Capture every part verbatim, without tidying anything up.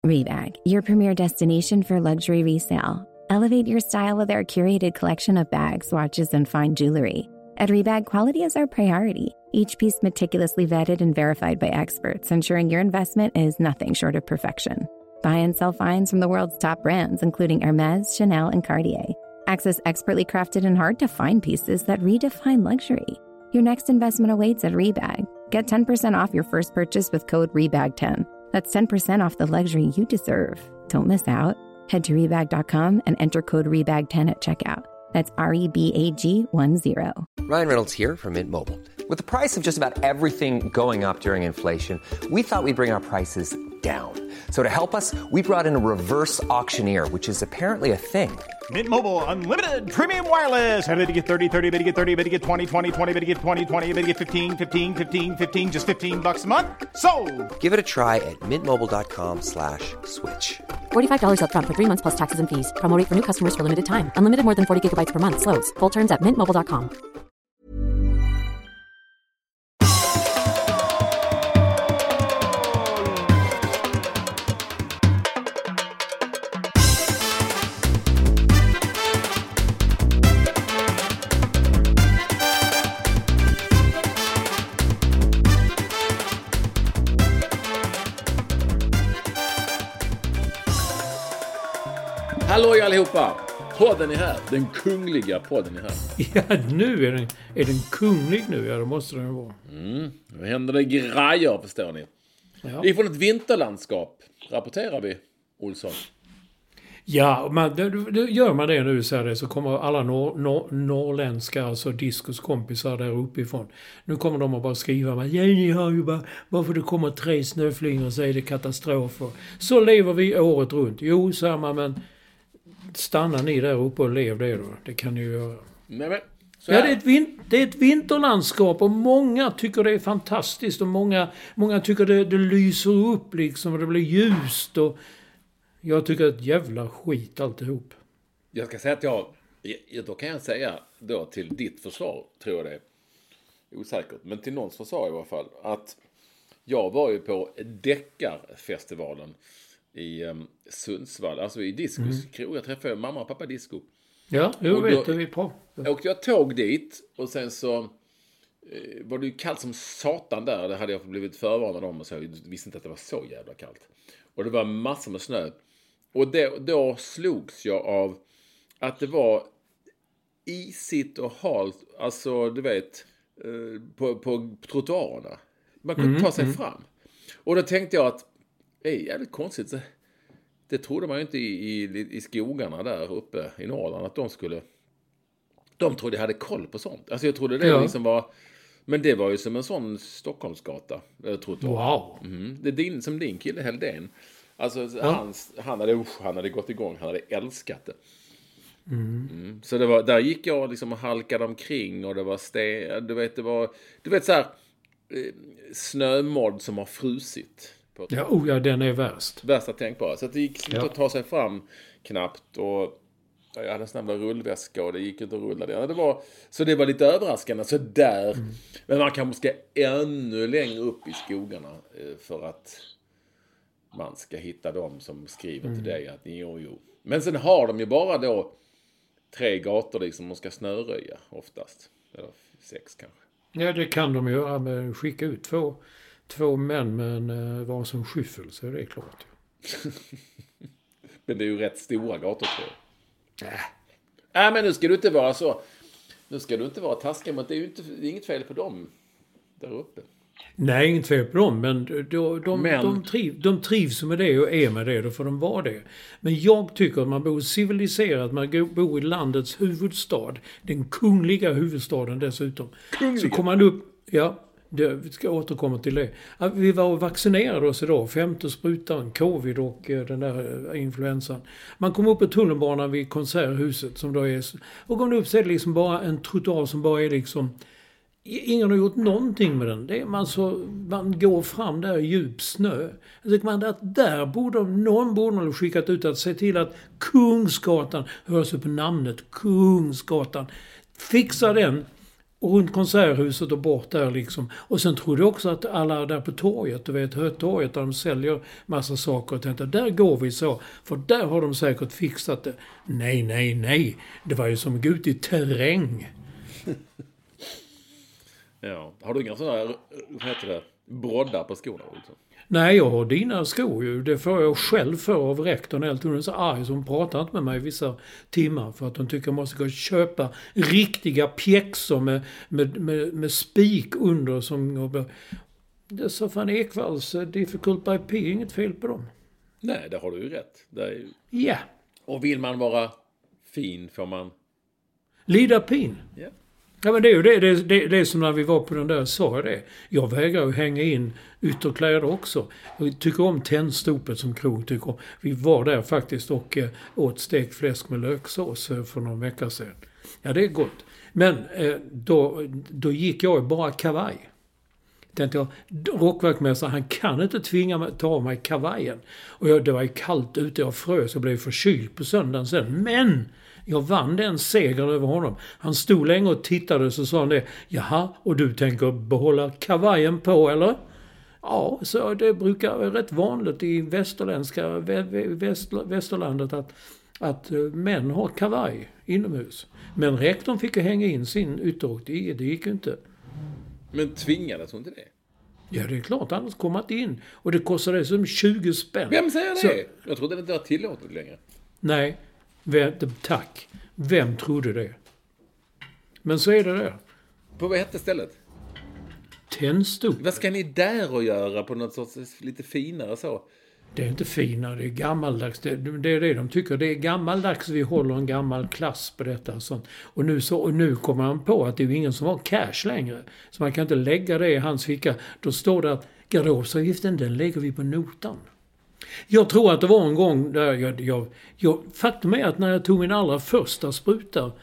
Rebag, your premier destination for luxury resale. Elevate your style with our curated collection of bags, watches, and fine jewelry. At Rebag, quality is our priority. Each piece meticulously vetted and verified by experts, ensuring your investment is nothing short of perfection. Buy and sell finds from the world's top brands, including Hermes, Chanel, and Cartier. Access expertly crafted and hard-to-find pieces that redefine luxury. Your next investment awaits at Rebag. Get ten percent off your first purchase with code rebag ten. That's ten percent off the luxury you deserve. Don't miss out. Head to rebag dot com and enter code rebag ten at checkout. That's R E B A G one zero. Ryan Reynolds here from Mint Mobile. With the price of just about everything going up during inflation, we thought we'd bring our prices down. So to help us, we brought in a reverse auctioneer, which is apparently a thing. Mint Mobile Unlimited Premium Wireless. How to get thirty, thirty, how to get thirty, how to get twenty, twenty, twenty, how to get twenty, twenty, how to get fifteen, fifteen, fifteen, fifteen, just fifteen bucks a month? Sold! Give it a try at mintmobile.com slash switch. forty-five dollars up front for three months plus taxes and fees. Promo rate for new customers for limited time. Unlimited more than forty gigabytes per month. Slows full terms at mint mobile dot com. Hallå allihopa! Podden är här. Den kungliga podden är här. Ja, nu är den, är den kunglig nu. Ja, då måste den vara. Mm, nu händer det grejer, förstår ni. Ja. Vi är från ett vinterlandskap, rapporterar vi, Olsson. Ja, man, då, då gör man det nu så, här, så kommer alla nor, nor, norrländska, alltså diskuskompisar där uppifrån. Nu kommer de att bara skriva, men, ja, ni har ju bara, varför det kommer tre snöflingor så är det katastrofer. Så lever vi året runt. Jo, säger man, men stannar ni där uppe och lev det då. Det kan ni ju göra. Nej, men, ja, det är, ett vin- det är ett vinterlandskap och många tycker det är fantastiskt och många, många tycker det, det lyser upp liksom och det blir ljust och jag tycker ett jävla skit alltihop. Jag ska säga att jag, då kan jag säga då till ditt försvar, tror jag det är osäkert, men till någons försvar i alla fall, att jag var ju på Deckarfestivalen i um, Sundsvall, alltså i Diskus mm. krog. Jag träffade mamma och pappa Disco. Ja, jag vet det vi på. Ja. Och jag tåg dit och sen så eh, var det ju kallt som satan där. Det hade jag blivit förvarnad om och så jag visste inte att det var så jävla kallt. Och det var massor med snö. Och det, då slogs jag av att det var isigt och halt, alltså du vet, eh, på, på trottoarerna. Man kunde mm, ta sig mm. fram. Och då tänkte jag att det är jävligt konstigt. Det trodde man ju inte i, i, i skogarna där uppe i Norrland att de skulle... De trodde jag hade koll på sånt. Alltså jag trodde det ja. liksom var... Men det var ju som en sån Stockholmsgata. Jag tror wow. Mm. Det är din, som din kille Heldén. Alltså ja. han, han, hade, usch, han hade gått igång. Han hade älskat det. Mm. Mm. Så det var, där gick jag liksom och halkade omkring. Och det var sten... Du vet, det var... Du vet så här... Snömodd som har frusit. Ja, oh ja, den är värst. Värsta tänkbara. Så att det gick inte ja. att ta sig fram knappt. Och jag hade en snabb rullväska och det gick inte att rulla det. Det var, så det var lite överraskande. Så där. Mm. Men man kanske ska ännu längre upp i skogarna för att man ska hitta dem som skriver mm. till dig att jo, jo. Men sen har de ju bara då tre gator liksom man ska snöröja oftast. Eller sex kanske. Ja, det kan de göra med skicka ut två Två män med en uh, var som skyffel, så är det klart. Men det är ju rätt stora gator tror jag. Äh. Nej, men nu ska du inte vara så. Nu ska du inte vara taskig, men det är ju inte, det är inget fel på dem där uppe. Nej, inget fel på dem, men de, de, men... de, triv, de trivs med det och är med det, då får de vara det. Men jag tycker att man bor civiliserat, man bor i landets huvudstad, den kungliga huvudstaden dessutom. Kungliga. Så kommer man upp, ja, det, vi ska återkomma till det. Vi var vaccinerade oss idag, femte sprutan, covid och den där influensan. Man kom upp på tunnelbanan vid konserthuset som då är, och går upp så är det liksom bara en trottoar som bara är liksom, ingen har gjort någonting med den. Det är man, så, man går fram där i djup snö. Jag tycker man att där borde någon borde ha skickat ut att se till att Kungsgatan hörs upp på namnet Kungsgatan. Fixa den. och runt konserthuset och bort där liksom. Och sen trodde jag också att alla där på torget, du vet, Hötorget där de säljer massa saker och tänkte, där går vi så. För där har de säkert fixat det. Nej, nej, nej. Det var ju som att gå ut i terräng. Ja. Har du inga sådana här, vad heter det, broddar på skorna? Liksom? Nej, jag har dina skor ju. Det får jag själv för av rektorn. Helt hon är så arg så hon pratar inte med mig vissa timmar. För att hon tycker jag måste gå och köpa riktiga pjäxor med, med, med, med spik under. Som, det är så fan Ekvalls Difficult by P, inget fel på dem. Nej, det har du ju rätt. Det är ju... Ja. Och vill man vara fin får man... Lida pin. Ja. Ja, men det är ju det, det, det, det är som när vi var på den där, sa jag det. Jag vägrar ju hänga in ytterkläder också. Jag tycker om Tändstopet som krog. Tycker om. Vi var där faktiskt och eh, åt stekt fläsk med löksås eh, för någon vecka sedan. Ja, det är gott. Men eh, då, då gick jag bara kavaj. Tänkte jag, rockverkmästaren, han kan inte tvinga mig ta av mig kavajen. Och jag, det var ju kallt ute, jag frös och blev förkyld på söndagen sen. Men... jag vann den segern över honom. Han stod länge och tittade och så sa han det. Jaha, och du tänker behålla kavajen på eller? Ja, så det brukar vara rätt vanligt i västerländska väst, västerlandet att, att män har kavaj inomhus. Men rektorn fick ju hänga in sin ytterrock. Det, det gick ju inte. Men tvingades hon inte det? Ja, det är klart. Annars kom man inte in. Och det kostade som tjugo spänn. Vem säger det? Så, jag trodde det inte var tillåtet längre. Nej. Vem, tack. Vem trodde det? Men så är det där. På vad hette stället? Tändstop. Vad ska ni där och göra på något sorts lite finare så? Det är inte finare, det är gammaldags. Det, det är det de tycker. Det är gammaldags, vi håller en gammal klass på detta. Sånt. Och, nu så, och nu kommer man på att det är ingen som har cash längre. Så man kan inte lägga det i hans ficka. Då står det att garderobeavgiften, den lägger vi på notan. Jag tror att det var en gång där jag, jag, jag faktum är att när jag tog min allra första spruta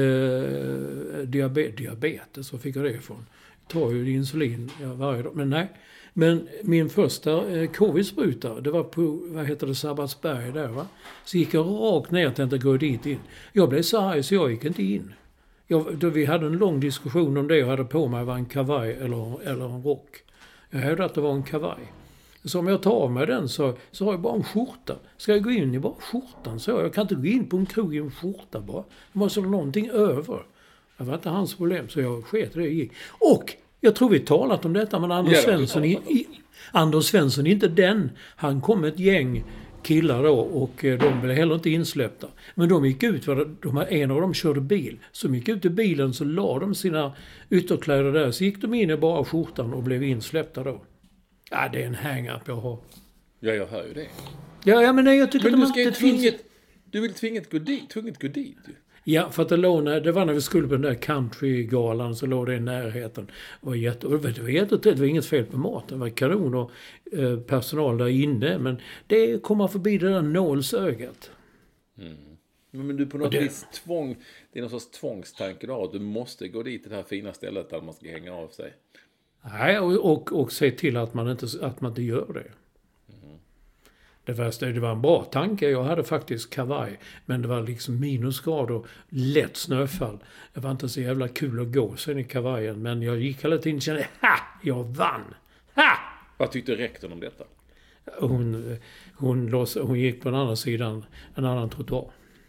eh, diabetes, diabetes, så fick jag det ifrån. Jag tar ju insulin ja, varje dag, men nej. Men min första eh, covid-spruta, det var på, vad heter det, Sabbatsberg där va. Så gick jag rakt ner och tänkte gå dit in. Jag blev så arg så jag gick inte in. Jag, då vi hade en lång diskussion om det jag hade på mig var en kavaj eller, eller en rock. Jag hävdade att det var en kavaj. Så om jag tar av mig den så, så har jag bara en skjorta. Ska jag gå in i bara skjortan så? Jag kan inte gå in på en krog i en skjorta bara. Det måste ha någonting över. Det var inte hans problem så jag sket det gick. Och jag tror vi talat om detta men Anders Svensson, i, i, Anders Svensson är inte den. Han kom med ett gäng killar då och de blev heller inte insläppta. Men de gick ut, de, en av dem körde bil. Så de gick ut i bilen så la de sina ytterkläder där. Så gick de in i bara skjortan och blev insläppta då. Ja, det är en hang-up jag har. Ja, jag hör ju det. Ja, ja men nej, jag tycker men att du ska inte tvinget, finns... du vill tvinget gå dit, tvinget gå dit ju. Ja, för att det låg när, det var när vi skulle på den där countrygalan så låg det i närheten. Det var jätte, det var jättetätt, det var inget fel på maten. Det var kanon och eh, personal där inne. Men det kommer förbi det där nålsögat. Mm. Men du på något det... vis tvång, det är någon sorts tvångstanke då att du måste gå dit till det här fina stället där man ska hänga av sig. Nej, och, och, och se till att man inte, att man inte gör det. Mm. Det, värsta, det var en bra tanke. Jag hade faktiskt kavaj. Men det var liksom minusgrader, lätt snöfall. Det var inte så jävla kul att gå sen i kavajen. Men jag gick hela tiden och kände, ha! Jag vann! Ha! Vad tyckte rektorn om detta? Hon, hon, lås, hon gick på den andra sidan, en annan trottoar.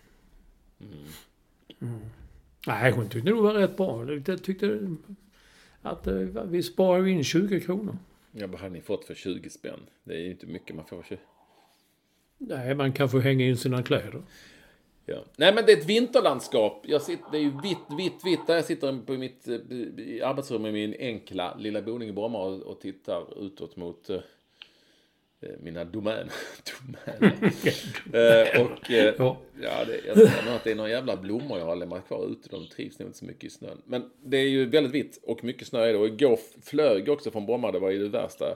Mm. Mm. Nej, hon tyckte det var rätt bra. Jag tyckte... att eh, vi sparar in tjugo kronor. Ja, vad har ni fått för tjugo spänn? Det är ju inte mycket man får. Nej, man kan få hänga in sina kläder. Ja. Nej, men det är ett vinterlandskap. Jag sitter, det är ju vitt, vitt, vitt. Där jag sitter på mitt i arbetsrum med min enkla lilla boning i Bromma och, och tittar utåt mot eh, mina domäner. domäner. eh, och eh, ja. Ja, det, jag ser nog att det är några jävla blommor jag har lämnat kvar ute. De trivs nog inte så mycket i snön. Men det är ju väldigt vitt och mycket snö är det. Och igår flög också från Bromma. Det var ju det värsta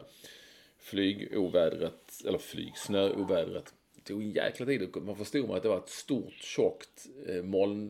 flygovädret, eller flygsnöovädret. Det tog en jäkla tid. Man förstod att det var ett stort, tjockt eh,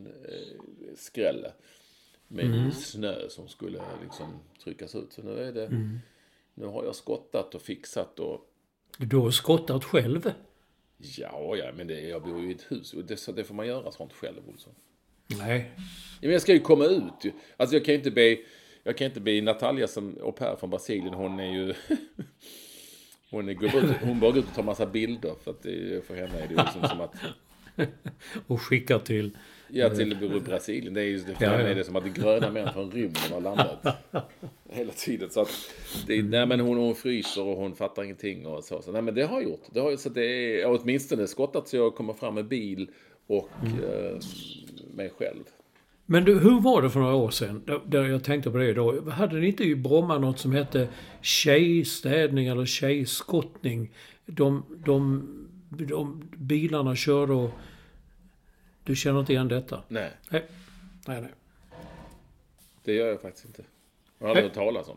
molnskrälle eh, med mm. snö som skulle liksom tryckas ut. Så nu är det, mm. nu har jag skottat och fixat och... Du har skottat själv? Ja, ja, men det, jag bor ju i ett hus och det, så det får man göra sånt själv, Olsson. Nej. Men jag ska ju komma ut ju. Alltså jag kan ju inte be, jag kan inte be Natalia som au pair från Brasilien. Hon är ju... hon, är, går ut, hon bara går ut och tar massa bilder. För att det, för henne är det liksom som att... och skickar till... Ja, till Brasilien. Det är ju för ja, henne ja. Är det som att det gröna män från rymden har landat. Hela tiden. Så att det, nej, men hon, hon fryser och hon fattar ingenting. Och så. Så, nej, men det har jag gjort. Det har, så det är åtminstone skottat så jag kommer fram med bil och mm. eh, mig själv. Men du, hur var det för några år sedan? Där, där jag tänkte på det då. Hade ni inte i Bromma något som hette tjejstädning eller tjejskottning? De, de, de bilarna körde och... Du känner inte igen detta? Nej. Nej, nej. nej. Det gör jag faktiskt inte. Jag har aldrig hört talas om.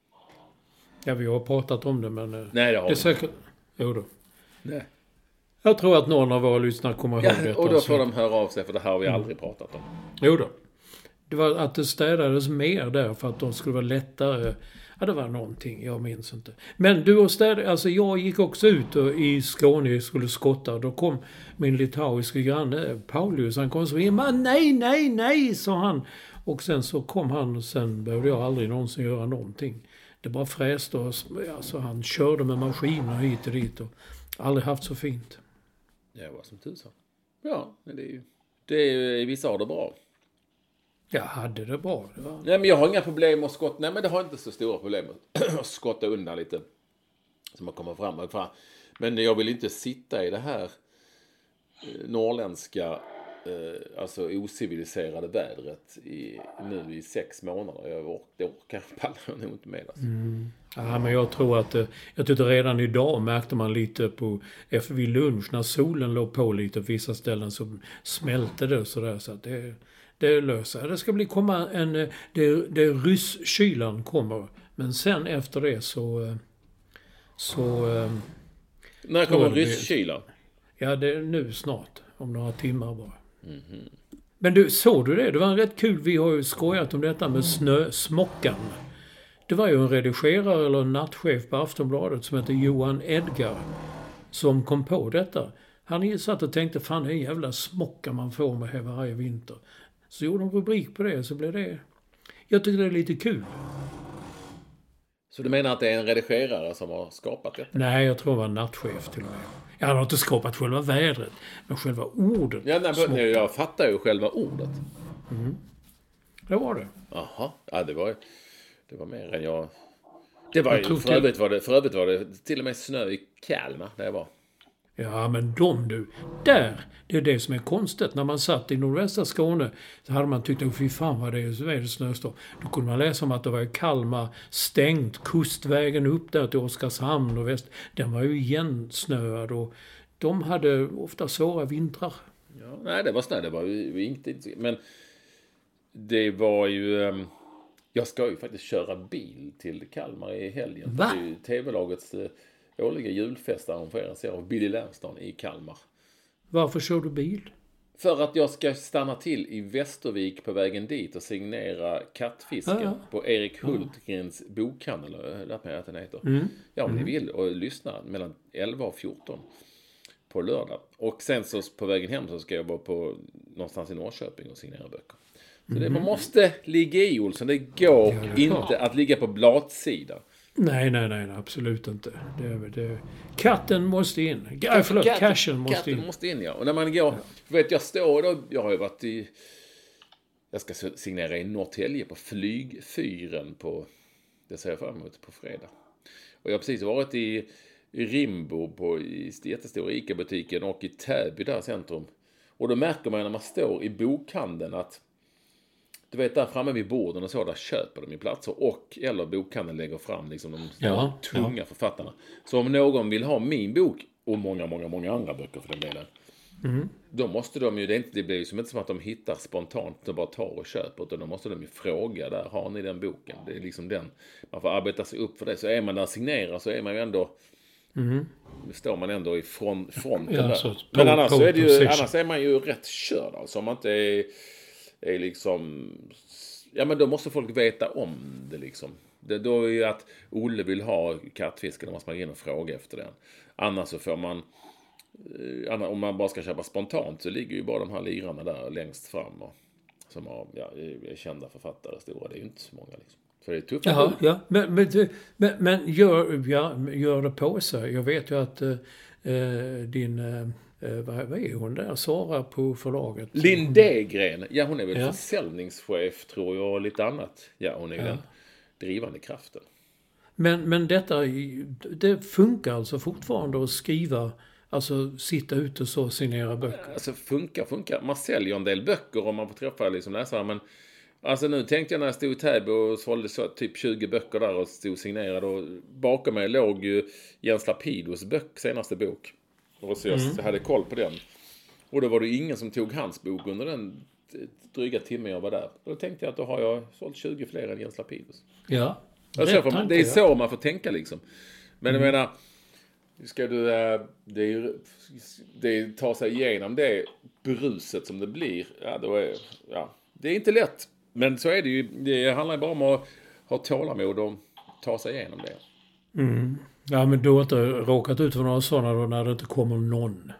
Ja, vi har pratat om det, men... Nej, det har det är säkert... Jo då. Nej. Jag tror att någon av våra lyssnare kommer ihåg ja, detta. Och då får så. De höra av sig, för det här har vi aldrig mm. pratat om. Jo då. Det var att det städades mer där för att de skulle vara lättare... Ja, det var någonting, jag minns inte. Men du och städ, alltså jag gick också ut och i Skåne och skulle skotta. Då kom min litauiska granne Paulius, han kom så in, man, nej, nej, nej, sa han. Och sen så kom han och sen behövde jag aldrig någonsin göra någonting. Det bara fräste och alltså, han körde med maskiner hit och dit och aldrig haft så fint. Det var som tusan. Ja, men det är ju, det är ju, vissa har det bra. Jag hade det bra. Det var... Nej, men jag har inga problem att skotta. Nej, men det har inte så stora problem att skotta undan lite. Som man kommer fram och fram. Men jag vill inte sitta i det här eh, norrländska, eh, alltså ociviliserade vädret i, nu i sex månader. Jag orkar, det orkar pallar nog inte med. Alltså. Mm. Ja, men jag tror att, jag tyckte redan idag märkte man lite på, efter vid lunch när solen låg på lite på vissa ställen så smälte det och sådär så att det... Det löser. Det ska bli komma en... Det, det rysskylan kommer. Men sen efter det så... Så... När kommer rysskylan? Ja, det är nu snart. Om några timmar bara. Mm-hmm. Men du, såg du det? Det var rätt kul. Vi har ju skojat om detta med snösmockan. Det var ju en redigerare eller en nattchef på Aftonbladet som heter Johan Edgar. Som kom på detta. Han satt och tänkte, fan det är en jävla smocka man får med här varje vinter. Så gjorde de rubrik på det, så blev det... Jag tycker det är lite kul. Så du menar att det är en redigerare som har skapat det? Nej, jag tror det var en nattchef till och med. Jag har inte skapat själva vädret, men själva ordet. Ja, nej, men jag fattar ju själva ordet. Mm. Det var det. Jaha, ja, det var, det var mer än jag... Det var jag ju, för, övrigt var det, för övrigt var det till och med snö i Kalmar där jag var. Ja, men de du, där, det är det som är konstigt. När man satt i nordvästra Skåne så hade man tyckt, fy fan vad det är, så är det snöstorm. Då kunde man läsa om att det var i Kalmar stängt, kustvägen upp där till Oskarshamn och väst. Den var ju igensnöad och de hade ofta svåra vintrar. Ja, nej, det var snö, det var ju inte, men det var ju... Jag ska ju faktiskt köra bil till Kalmar i helgen. Va? Det är ju tv-lagets... årliga julfest arrangeras av Billy Lärnston i Kalmar. Varför kör du bil? För att jag ska stanna till i Västervik på vägen dit och signera Kattfisken ah, ja. på Erik Hultgrens ah. bokhandel. Lät mig att den heter. Mm. Ja, om mm. ni vill och lyssna mellan elva och fjorton på lördag. Och sen så på vägen hem så ska jag vara på någonstans i Norrköping och signera böcker. Så mm. det, man måste ligga i, Olsson. Det går ja, det inte klart. Att ligga på bladsida. Nej, nej, nej, absolut inte. Det, det, katten måste in. Äh, förlåt, katten, cashen måste katten in. måste in, ja. Och när man går, ja. vet jag står då, jag har ju varit i, jag ska signera i Norrtälje på flygfyren på, det ser jag fram emot på fredag. Och jag har precis varit i, i Rimbo på i jättestora ICA-butiken och i Täby där centrum. Och då märker man när man står i bokhandeln att du vet, där framme vid borden och så, där köper de ju platser och eller bokhandeln lägger fram liksom de ja, tunga ja. författarna. Så om någon vill ha min bok och många, många, många andra böcker för den delen, mm. då måste de ju, det, inte, det blir ju som inte som att de hittar spontant och bara tar och köper, utan då måste de ju fråga där, har ni den boken? Det är liksom den, man får arbeta sig upp för det. Så är man där signerar så är man ju ändå, mm. står man ändå i front, fronten ja, där. Men annars, så är det ju, annars är man ju rätt körd, alltså om man inte är är liksom, ja men då måste folk veta om det liksom. Det då är ju att Olle vill ha kattfisken, då måste man gå in och fråga efter den. Annars så får man, om man bara ska köpa spontant så ligger ju bara de här lirarna där längst fram. Och som har, ja, är kända författare stora. Det är ju inte så många liksom. Så det är tufft. Jaha, ja. Men, men, men, men gör, ja, gör det på sig. Jag vet ju att eh, din... Eh, vad är hon där? Sara på förlaget. Lindegren. Ja, hon är väl ja. försäljningschef tror jag och lite annat. Ja, hon är ja. den drivande kraften. Men, men detta, det funkar alltså fortfarande att skriva, alltså sitta ute och så signera böcker? Alltså funkar, funkar. Man säljer en del böcker om man får träffa liksom läsare, men alltså nu tänkte jag när jag stod i Täby och sålde så typ tjugo böcker där och stod signerade och bakom mig låg ju Jens Lapidos bok, senaste bok. Och så jag mm. hade koll på den. Och då var det ingen som tog hans bok under den dryga timmen jag var där. Då tänkte jag att då har jag sålt tjugo fler än Jens Lapidos. Ja. Alltså, för, det är så man får tänka liksom. Men mm. jag menar, ska du det, är ju, det tar sig igenom det bruset som det blir. Ja, då är, ja, det är inte lätt. Men så är det ju. Det handlar bara om att ha tålamod och ta sig igenom det. Mm. Ja, men du har inte råkat ut för några sådana då när det inte kommer någon?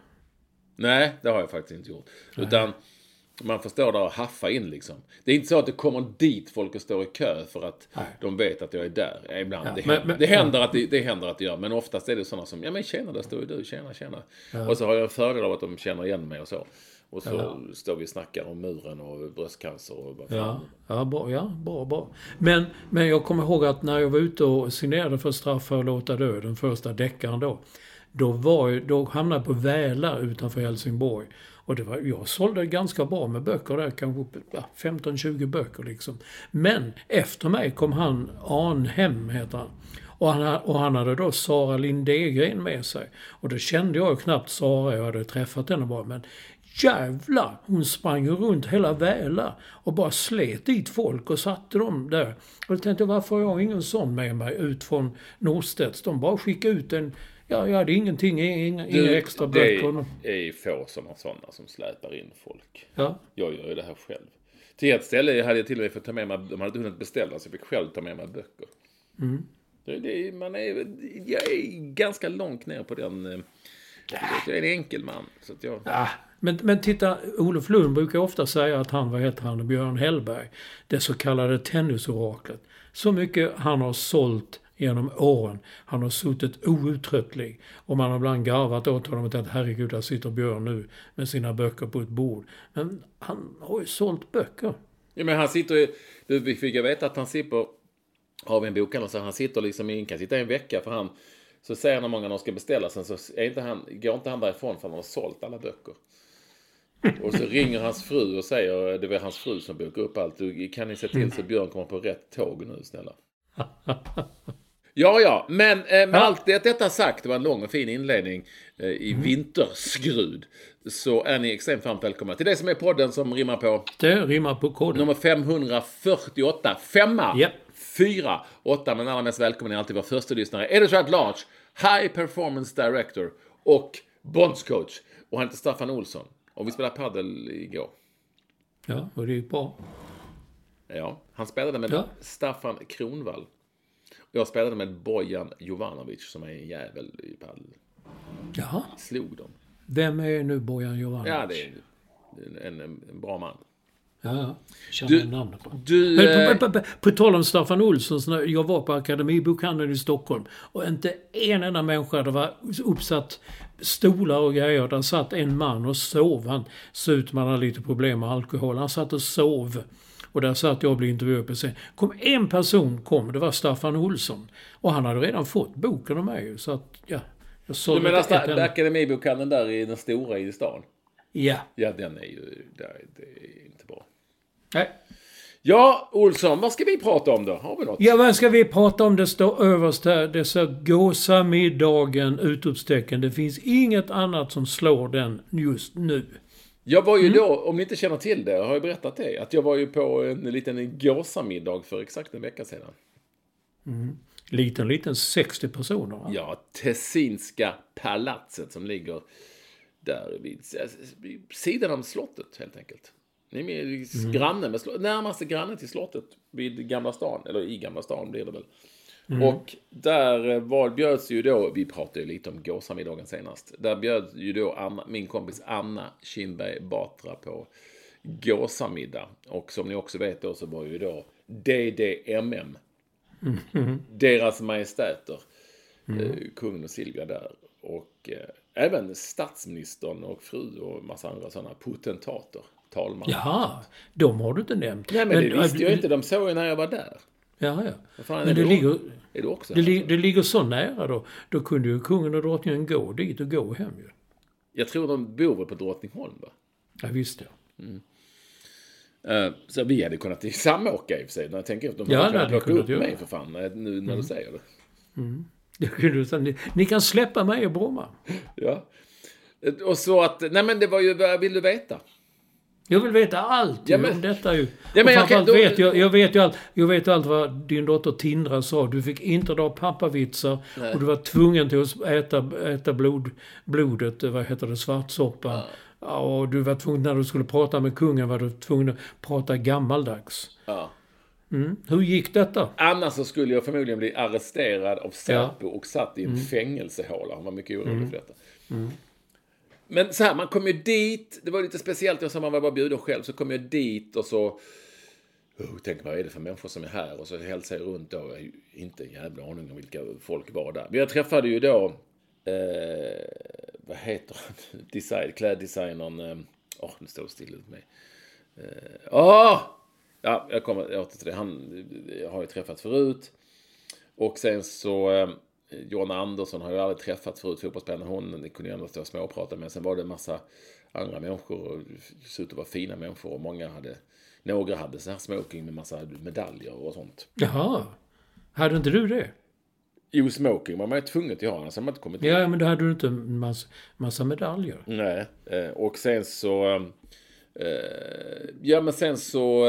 Nej, det har jag faktiskt inte gjort. Nej. Utan man får stå där och haffa in liksom. Det är inte så att det kommer dit folk och står i kö för att Nej. de vet att jag är där. Ibland. Ja, det, men, händer, men, det, händer att det, det händer att det gör. Men oftast är det sådana som, ja men tjena, där står ju du, tjena, tjena. Ja. Och så har jag en fördel av att de känner igen mig och så. Och så ja. står vi och snackar om muren och bröstcancer och bara ja, ja, bra, ja, bra, bra. Men, men jag kommer ihåg att när jag var ute och signerade för Straff för att låta dö, den första deckaren då, då, var jag, då hamnade jag på Väla utanför Helsingborg. Och det var, jag sålde ganska bra med böcker där, kanske ja, femton tjugo böcker liksom. Men efter mig kom han, Arnhem heter han. Och han, och han hade då Sara Lindegren med sig. Och då kände jag knappt Sara, jag hade träffat henne bara, men jävlar, hon sprang runt hela Väla och bara slet dit folk och satte dem där. Och jag tänkte, varför har jag ingen sån med mig ut från Norstedts? De bara skickade ut en, ja, jag hade ingenting, inga, du, inga extra böcker. Det är få som har sådana som släpar in folk. Ja. Jag gör ju det här själv. Till ett ställe hade jag till och med fått ta med mig, de hade inte hunnit beställa så jag fick själv ta med mig böcker. Mm. Det, det, man är, jag är ganska långt ner på den. Jag är en enkel man. Så att jag... ja, men, men titta, Olof Lund brukar ofta säga att han, vad heter han, Björn Hellberg, det så kallade tennisoraklet. Så mycket han har sålt genom åren. Han har suttit outtröttlig. Och man har ibland garvat åt honom att herregud, där sitter Björn nu med sina böcker på ett bord. Men han har ju sålt böcker. Ja, men han sitter ju, du fick jag veta att han sitter av en bokhandel så han sitter liksom i, kan sitta en vecka för han, så säger han när många de ska beställa sen så är inte han, går inte han därifrån för han har sålt alla böcker. Och så ringer hans fru och säger, det var hans fru som bokar upp allt, du, kan ni se till så Björn kommer på rätt tåg nu snälla. Ja, ja, men eh, med ja. allt det, detta sagt, det var en lång och fin inledning eh, i mm. vinterskrud, så är ni extremt varmt välkomna till det som är podden som rimmar på... Det rimmar på koden. Nummer femhundrafyrtioåtta, femma, yep. fyra, åtta, men allra mest välkommen är alltid vår första lyssnare. Editor Large, High Performance Director och bondscoach. Och han heter Staffan Olsson. Och vi spelade paddel igår. Ja, och det gick bra. Ja, han spelade med ja. Staffan Kronvall. Jag spelade med Bojan Jovanovic som är en jävel i paddel. Jaha. Slog dem. Vem är nu Bojan Jovanovic? Ja, det är en, en, en bra man. Ja, ja. Känner namnet på. Du, Men, på, på, på, på tal om Staffan Olsson, jag var på Akademibokhandeln i Stockholm och inte en enda människa, det var uppsatt stolar och grejer, där satt en man och sov. Han såg ut man hade lite problem med alkohol. Han satt och sov. Och där satt jag och blev intervjuad på scen. Kom en person, kom, det var Staffan Olsson. Och han hade redan fått boken av mig. Så att, ja. Jag såg du menar sta- Akademibokhandeln där i den stora i stan? Ja. Ja, den är ju, där, det är inte bra. Nej. Ja, Olsson, vad ska vi prata om då? Har vi något? Ja, vad ska vi prata om? Det står överst här. Det står gåsamiddagen, utropstecken. Det finns inget annat som slår den just nu. Jag var ju mm. då, om ni inte känner till det, har jag berättat det, att jag var ju på en liten gåsamiddag för exakt en vecka sedan. Mm. Liten, liten sextio personer. Va? Ja, Tessinska palatset som ligger där vid, vid sidan av slottet helt enkelt. Ni är med mm. grannen med slottet, närmaste grannen till slottet vid Gamla stan, eller i Gamla stan blir det väl. Mm. Och där var, bjöds ju då, vi pratade ju lite om gåsamiddagen senast, där bjöds ju då Anna, min kompis Anna Kinberg Batra på gåsamiddag. Och som ni också vet då så var ju då D D M M. Mm. Deras majestäter. Mm. Eh, kungen och Silvia där. Och eh, även statsministern och fru och massa andra sådana potentater. Talman. Jaha, de har du inte nämnt. Nej, men, men det visste jag inte. De såg ju när jag var där. Ja, ja. Fan, men det, du, ligger, är du också det, li, det ligger så nära då. Då kunde ju kungen och drottningen gå dit och gå hem ju. Jag tror de bor på Drottningholm, va? Ja, visst ja. Mm. Uh, så vi hade kunnat samåka i och för sig. När jag tänker att de ja, hade kunnat plocka upp göra. mig för fan. Nu när mm. du säger det. Mm. Ni, ni kan släppa mig i Bromma. Ja. Och så att, nej men det var ju, vad vill du veta? Jag vill veta allt ja, men, om detta ju. Ja, men jag, kan, då, vet, jag, jag vet ju allt. Jag vet allt vad din dotter Tindra sa. Du fick inte dra pappavitsar. Nej. Och du var tvungen till att äta, äta blod, blodet, vad heter det, svartsoppa. Ja. Och du var tvungen, när du skulle prata med kungen var du tvungen att prata gammaldags. Ja. Mm. Hur gick detta? Annars så skulle jag förmodligen bli arresterad av Säpo ja. och satt i en mm. fängelsehåla. Han var mycket orolig mm. för detta. Mm. Men så här, man kom ju dit, det var lite speciellt, jag sa man var bara bjuden själv, så kom jag dit och så oh, tänker vad är det för människor som är här, och så hälsade jag runt då, jag har ju inte en jävla aning om vilka folk var där. Men jag träffade ju då eh, vad heter han, design, kläddesignern, åh, eh, oh, nu står det still ut mig. Åh! Eh, oh! Ja, jag kommer åter till det, han jag har ju träffat förut. Och sen så eh, Johanna Andersson har ju aldrig träffat förut, fotbollsspelaren. Hon kunde ju ändå stå och småprata med. Sen var det en massa andra människor och det såg ut att vara fina människor. Och många hade, några hade så här smoking med massa medaljer och sånt. Jaha, hade inte du det? Jo, smoking var man ju tvungen att ha, annars hade man inte kommit in. Ja, men då hade du inte en massa, massa medaljer. Nej, och sen så ja, men sen så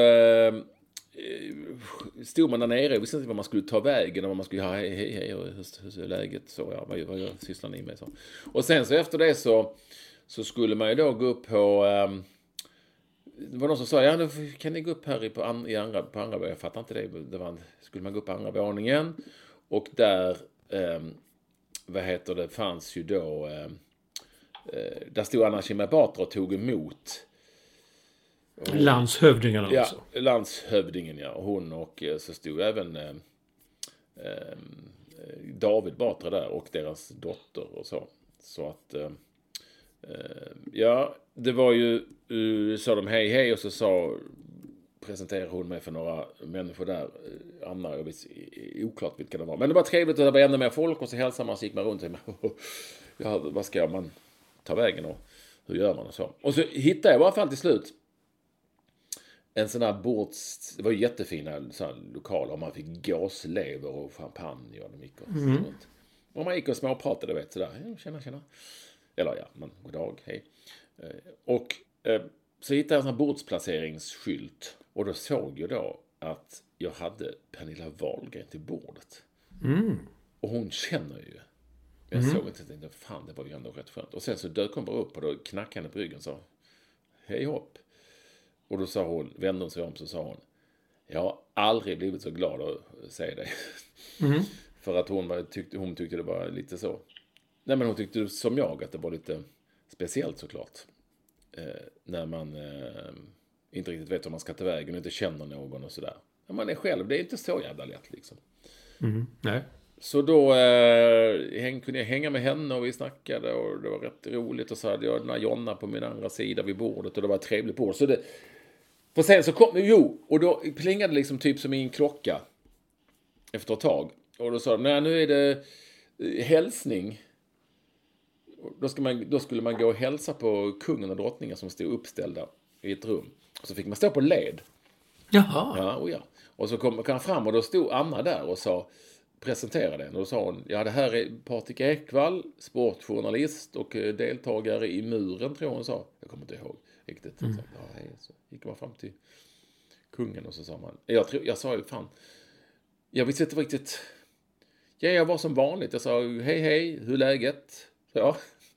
stod man där nere och visste inte vad man skulle ta vägen och vad man skulle ha, hej, hej, hej, hur, hur är läget, så ja, vad, vad sysslar ni med så. Och sen så efter det så så skulle man ju då gå upp på um, det var någon som sa, ja nu kan ni gå upp här i, på, an, i andra, på andra, jag fattar inte det, det var, skulle man gå upp på andra våningen och där um, vad heter det, fanns ju då um, uh, där stod Anna Kinberg Batra och tog emot och, landshövdingen alltså. Ja, landshövdingen, ja. Och hon och så stod även eh, eh, David Batra där och deras dotter och så. Så att eh, ja, det var ju uh, sa de hej hej och så sa presenterade hon mig för några människor där, Anna, jag vet oklart vilka det var. Men det var trevligt och det var ännu mer folk och så hälsade man, så gick man runt och ja, vad ska man ta vägen och hur gör man och så. Och så hittade jag i alla fall till slut en sån här bords, det var jättefina såna lokaler och man fick gåslever och champagne och de gick och mm. runt. Och man gick och småpratade, vet sådär, ja, tjena, tjena. Eller ja, men god dag, hej. Och eh, så hittade jag en sån här bordsplaceringsskylt och då såg jag då att jag hade Pernilla Wahlgren till bordet. Mm. Och hon känner ju. Jag mm. såg inte, jag tänkte, fan det var ju ändå rätt skönt. Och sen så dök hon bara upp och då knackade henne på ryggen och sa, hej hopp. Och då sa hon, vände hon sig om så sa hon, jag har aldrig blivit så glad att säga det. Mm. För att hon, var, tyckte, hon tyckte det var lite så. Nej, men hon tyckte som jag att det var lite speciellt såklart. Eh, när man eh, inte riktigt vet om man ska ta vägen och inte känner någon och sådär. När man är själv, det är inte så jävla lätt liksom. Mm. Nej. Så då eh, häng, kunde jag hänga med henne och vi snackade och det var rätt roligt. Och så hade jag den här Jonna på min andra sida vid bordet och det var ett trevligt bord. Så det, för sen så kom, jo, och då plingade det liksom typ som i en klocka efter ett tag. Och då sa de, nej nu är det hälsning. Då, ska man, då skulle man gå och hälsa på kungen och drottningen som stod uppställda i ett rum. Och så fick man stå på led. Jaha. Ja, och ja. Och så kom han fram och då stod Anna där och sa, presenterade den. Och då sa hon, ja det här är Patrik Ekwall, sportjournalist och deltagare i Muren, tror hon sa. Jag kommer inte ihåg riktigt. Mm. Så, ja, hej. Så gick man fram till kungen och så sa man, jag, tror, jag sa ju fan, jag visste inte riktigt, ja jag var som vanligt. Jag sa, hej hej, hur är läget? Ja,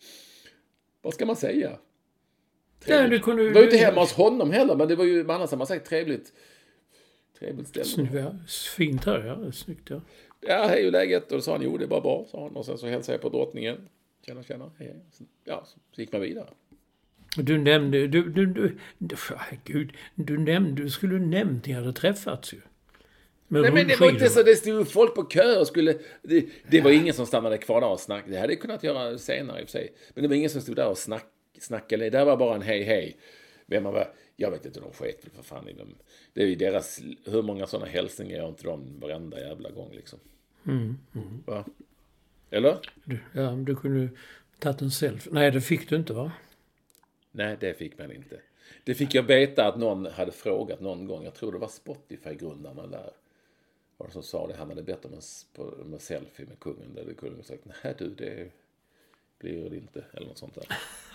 vad ska man säga? Ja, det, kunde, det var ju inte hemma hos honom heller, men det var ju, annars har man sagt trevligt. Trevligt ställe. Ja, fint här, ja. Snyggt, ja. Ja, hej, hur är läget? Och då sa han, jo det är bara bra, sa han. Och sen så hälsade jag på drottningen. Tjena, tjena, hej, hej. Ja, så gick man vidare. Du nämnde, du, du, du, du, gud, du nämnde, du skulle nämnt, ni hade träffats ju. Nej, men det var inte så, det stod folk på kö och skulle, det, det var ingen som stannade kvar där och snackade. Det hade jag kunnat göra senare i och för sig. Men det var ingen som stod där och snack, snackade. Det var bara en hej hej. Vem man var, jag vet inte, de sket för fan i dem. Det är ju deras, hur många sådana hälsningar gör inte de varenda jävla gång liksom. Mm, mm. Va? Eller? Du, ja, du kunde tagit en selfie. Nej, det fick du inte, va? Nej, det fick man inte. Det fick jag veta att någon hade frågat någon gång. Jag tror det var Spotify-grundarna där. Var det som sa det, han hade bett om en, om en selfie med kungen. Där kungen hade sagt, nej du, det blir det inte. Eller något sånt där.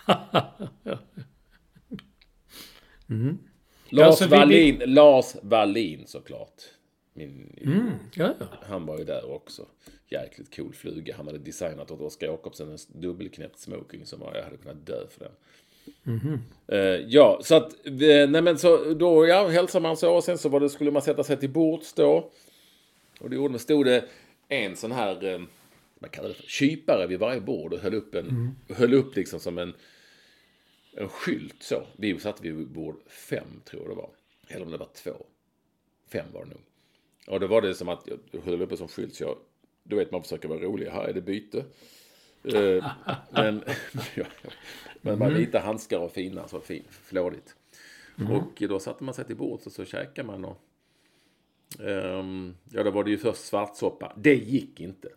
mm. Lars, ja, Wallin, vi... Lars Wallin såklart. Min, mm, ja, ja. Han var ju där också. Jäkligt cool fluga. Han hade designat åt Oskar Jakobsen en dubbelknäppt smoking som var, jag hade kunnat dö för den. Mm-hmm. Uh, ja, så att nej men så då ja, hälsar man så och sen så var det, skulle man sätta sig till bords då. Och det gjorde man, stod det en sån här uh, vad kallar det för, kypare vid varje bord och höll upp en mm. höll upp liksom som en en skylt så. Vi satt vid bord fem tror jag det var. Eller om det var två. Fem var det nog. Och då var det som att jag höll upp en sån skylt så jag, då vet man försöker vara rolig. Här är det byte. Uh, men ja, men man lite handskar och fina så fin, flådigt. Mm. Och då satte man sig till bordet och så käkade man och um, ja då var det ju först svartsoppa. Det gick inte.